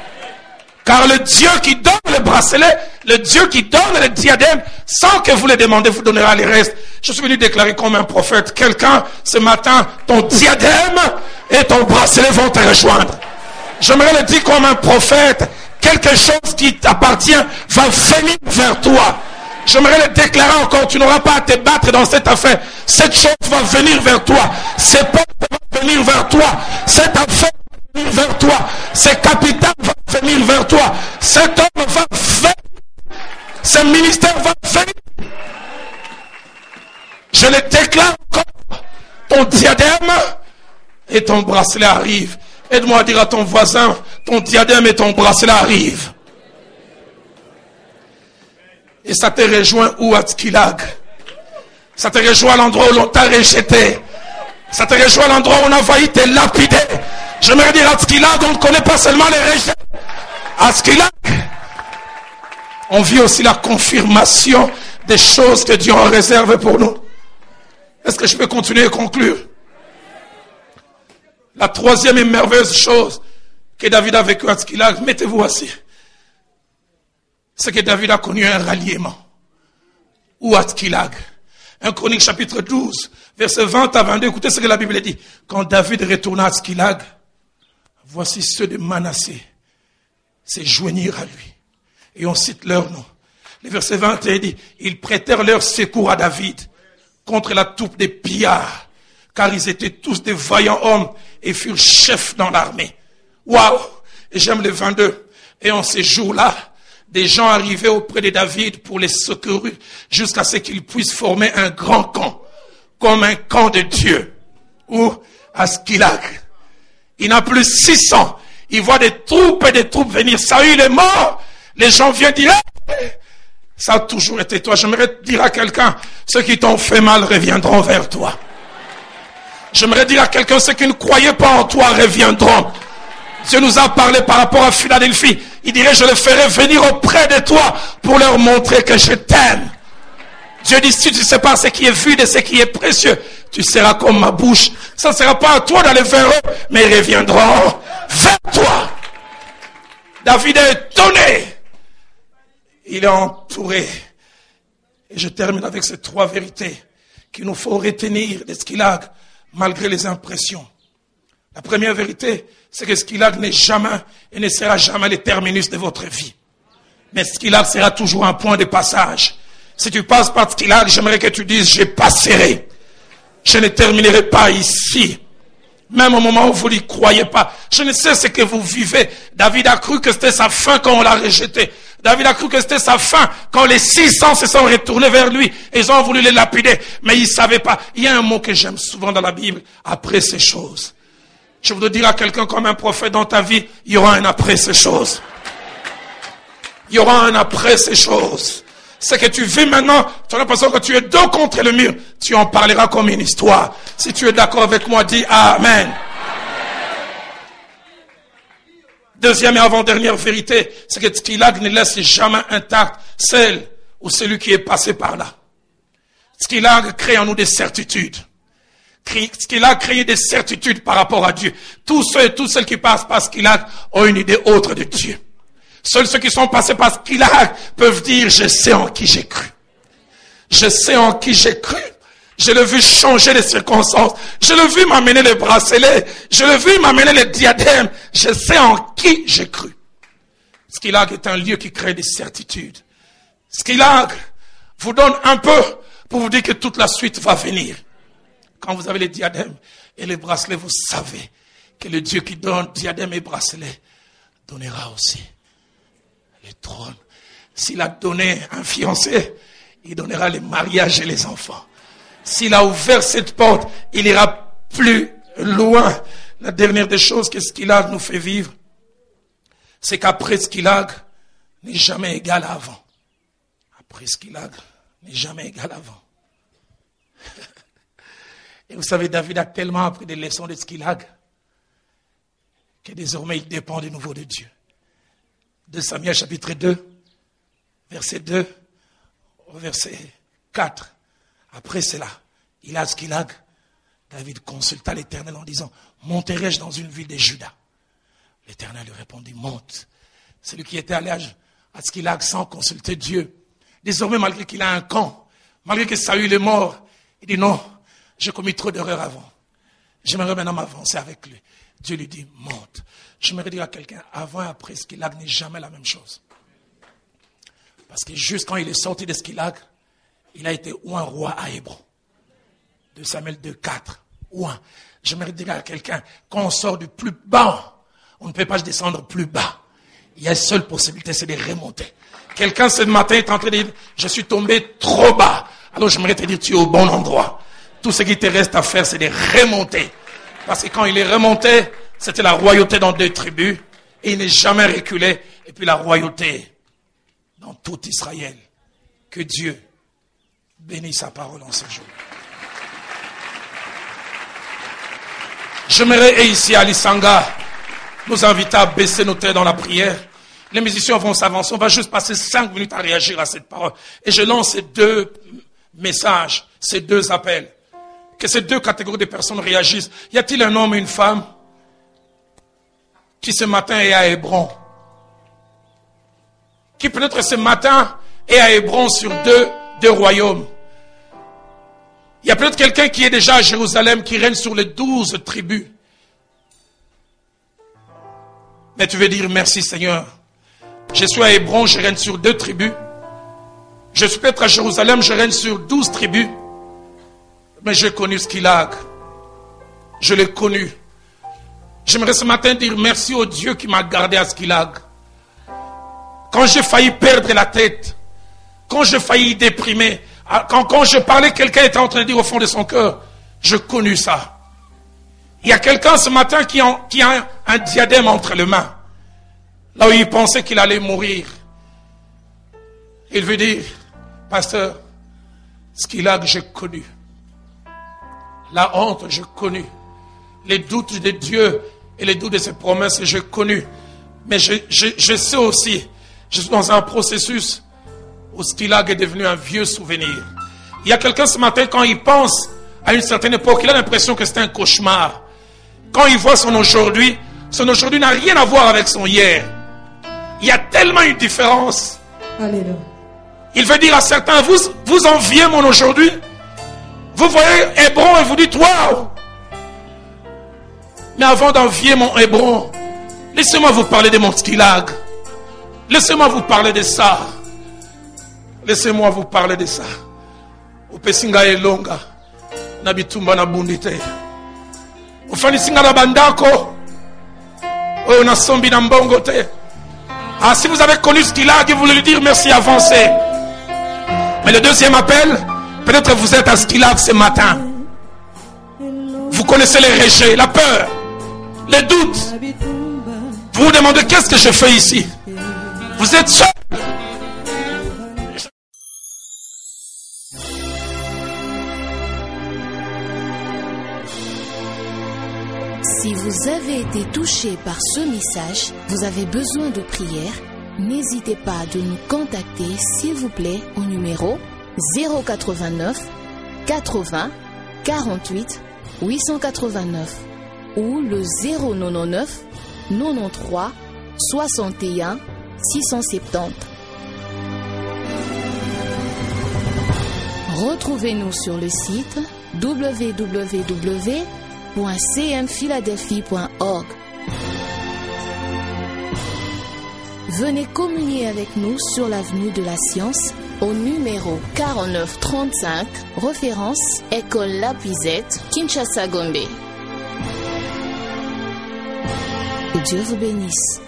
Car le Dieu qui donne le bracelet, le Dieu qui donne le diadème, sans que vous le demandez, vous donnera les restes. Je suis venu déclarer comme un prophète. Quelqu'un, ce matin, ton diadème et ton bracelet vont te rejoindre. J'aimerais le dire comme un prophète. Quelque chose qui t'appartient va venir vers toi. J'aimerais le déclarer encore. Tu n'auras pas à te battre dans cette affaire. Cette chose va venir vers toi. Ces portes vont venir vers toi. Cette affaire va venir vers toi. Ces capitales vont venir vers toi. Cet homme va venir. Ce ministère va venir. Je le déclare encore. Ton diadème et ton bracelet arrivent. Aide-moi à dire à ton voisin, ton diadème et ton bracelet arrivent. Et ça te rejoint où à Tzkilag? Ça te rejoint à l'endroit où l'on t'a rejeté. Ça te rejoint à l'endroit où on a failli te lapider. J'aimerais dire à Tzkilag, on ne connaît pas seulement les rejets. À Tzkilag, on vit aussi la confirmation des choses que Dieu a réservées pour nous. Est-ce que je peux continuer et conclure? La troisième et merveilleuse chose que David a vécu à Tzkilag, mettez-vous assis, c'est que David a connu un ralliement. Ou à Tzkilag. un Chronique chapitre douze, versets vingt à vingt-deux, écoutez ce que la Bible dit. Quand David retourna à Tzkilag, voici ceux de Manassé se joignirent à lui. Et on cite leur nom. Le verset vingt et un dit, ils prêtèrent leur secours à David contre la troupe des pillards, car ils étaient tous des vaillants hommes et furent chefs dans l'armée. Waouh! Et j'aime le vingt-deux. Et en ces jours-là, des gens arrivaient auprès de David pour les secourir jusqu'à ce qu'ils puissent former un grand camp, comme un camp de Dieu. Ou à Tzkilag. Il n'a plus six cents. Il voit des troupes et des troupes venir. Saül est mort. Les gens viennent dire, hey! Ça a toujours été toi. J'aimerais dire à quelqu'un, ceux qui t'ont fait mal reviendront vers toi. J'aimerais dire à quelqu'un, ceux qui ne croyaient pas en toi reviendront. Dieu nous a parlé par rapport à Philadelphie. Il dirait, je les ferai venir auprès de toi pour leur montrer que je t'aime. Dieu dit, si tu ne sais pas ce qui est vu de ce qui est précieux, tu seras comme ma bouche. Ça ne sera pas à toi d'aller vers eux, mais ils reviendront vers toi. David est étonné. Il est entouré. Et je termine avec ces trois vérités qu'il nous faut retenir de Skylag, malgré les impressions. La première vérité, c'est que Skylag n'est jamais et ne sera jamais le terminus de votre vie. Mais Skylag sera toujours un point de passage. Si tu passes par Skylag, j'aimerais que tu dises, je passerai. Je ne terminerai pas ici. Même au moment où vous n'y croyez pas. Je ne sais ce que vous vivez. David a cru que c'était sa fin quand on l'a rejeté. David a cru que c'était sa fin quand les six cents se sont retournés vers lui. Et ils ont voulu les lapider. Mais ils ne savaient pas. Il y a un mot que j'aime souvent dans la Bible. Après ces choses. Je voudrais dire à quelqu'un comme un prophète dans ta vie, il y aura un après ces choses. Il y aura un après ces choses. Ce que tu vis maintenant, tu as l'impression que tu es dos contre le mur. Tu en parleras comme une histoire. Si tu es d'accord avec moi, dis Amen. Amen. Deuxième et avant-dernière vérité, c'est que Skylag ne laisse jamais intact celle ou celui qui est passé par là. Skylag crée en nous des certitudes. Skylag crée des certitudes par rapport à Dieu. Tous ceux et toutes celles qui passent par Skylag ont une idée autre de Dieu. Seuls ceux qui sont passés par Skylag peuvent dire, je sais en qui j'ai cru. Je sais en qui j'ai cru. Je l'ai vu changer les circonstances. Je l'ai vu m'amener les bracelets. Je l'ai vu m'amener les diadèmes. Je sais en qui j'ai cru. Skylag est un lieu qui crée des certitudes. Skylag vous donne un peu pour vous dire que toute la suite va venir. Quand vous avez les diadèmes et les bracelets, vous savez que le Dieu qui donne diadèmes et bracelets donnera aussi le trône. S'il a donné un fiancé, il donnera les mariages et les enfants. S'il a ouvert cette porte, il ira plus loin. La dernière des choses que Skylag nous fait vivre, c'est qu'après Skylag n'est jamais égal à avant. Après Skylag n'est jamais égal à avant. Et vous savez, David a tellement appris des leçons de Skylag que désormais il dépend de nouveau de Dieu. deux Samuel chapitre deux, verset deux au verset quatre. Après cela, il a Skylag. David consulta l'Éternel en disant, monterai-je dans une ville de Juda? L'Éternel lui répondit, monte. Celui qui était allé à Skylag sans consulter Dieu. Désormais, malgré qu'il a un camp, malgré que Saül est mort, il dit non, j'ai commis trop d'erreurs avant. J'aimerais maintenant m'avancer avec lui. Dieu lui dit, monte. J'aimerais dire à quelqu'un, avant et après Skylag n'est jamais la même chose. Parce que juste quand il est sorti de Skylag, il a été ou un roi à Hébron. deux Samuel deux, quatre. Ou un. J'aimerais dire à quelqu'un, quand on sort du plus bas, on ne peut pas descendre plus bas. Il y a une seule possibilité, c'est de remonter. Quelqu'un ce matin est en train de dire, je suis tombé trop bas. Alors j'aimerais te dire, tu es au bon endroit. Tout ce qui te reste à faire, c'est de remonter. Parce que quand il est remonté, c'était la royauté dans deux tribus. Et il n'est jamais reculé. Et puis la royauté dans tout Israël. Que Dieu bénisse sa parole en ce jour. J'aimerais ici à l'Isanga nous inviter à baisser nos têtes dans la prière. Les musiciens vont s'avancer. On va juste passer cinq minutes à réagir à cette parole. Et je lance ces deux messages, ces deux appels. Que ces deux catégories de personnes réagissent. Y a-t-il un homme et une femme qui ce matin est à Hébron? Qui peut-être ce matin est à Hébron sur deux, deux royaumes? Il y a peut-être quelqu'un qui est déjà à Jérusalem, qui règne sur les douze tribus. Mais tu veux dire merci Seigneur. Je suis à Hébron, je règne sur deux tribus. Je suis peut-être à Jérusalem, je règne sur douze tribus. Mais j'ai connu Skylag. Je l'ai connu. J'aimerais ce matin dire merci au Dieu qui m'a gardé à Skylag. Quand j'ai failli perdre la tête, quand j'ai failli déprimer, quand, quand je parlais, quelqu'un était en train de dire au fond de son cœur, je connu ça. Il y a quelqu'un ce matin qui a, qui a un, un diadème entre les mains. Là où il pensait qu'il allait mourir. Il veut dire, pasteur, Skylag, j'ai connu. La honte, j'ai connu. Les doutes de Dieu et les doutes de ses promesses, j'ai connu. Mais je, je, je sais aussi, je suis dans un processus où Skylag est devenu un vieux souvenir. Il y a quelqu'un ce matin, quand il pense à une certaine époque, il a l'impression que c'est un cauchemar. Quand il voit son aujourd'hui, son aujourd'hui n'a rien à voir avec son hier. Il y a tellement une différence. Alléluia. Il veut dire à certains, vous, vous enviez mon aujourd'hui. Vous voyez Hébron et vous dites, waouh. Mais avant d'envier mon Hébron, laissez-moi vous parler de mon Skilag. Laissez-moi vous parler de ça. Laissez-moi vous parler de ça. Upesinga elonga. Nabitumba na bundite. Ufanisinga na bandako. Oh, na sombi na mbongo te. Ah, si vous avez connu Skilag, vous voulez lui dire merci, avancez. Mais le deuxième appel, peut-être vous êtes à Skilag ce matin. Vous connaissez les rejets, la peur, les doutes. Vous vous demandez qu'est-ce que je fais ici. Vous êtes seul. Si vous avez été touché par ce message, vous avez besoin de prière, n'hésitez pas de nous contacter s'il vous plaît au numéro zéro quatre-vingt-neuf quatre-vingts quarante-huit huit cent quatre-vingt-neuf ou le zéro quatre-vingt-neuf quatre-vingt-treize soixante et un six cent soixante-dix. Retrouvez-nous sur le site w w w point c m philadelphie point org. Venez communier avec nous sur l'avenue de la Science au numéro quarante-neuf trente-cinq, référence École Lapizette, Kinshasa Gombe. Que Dieu vous bénisse.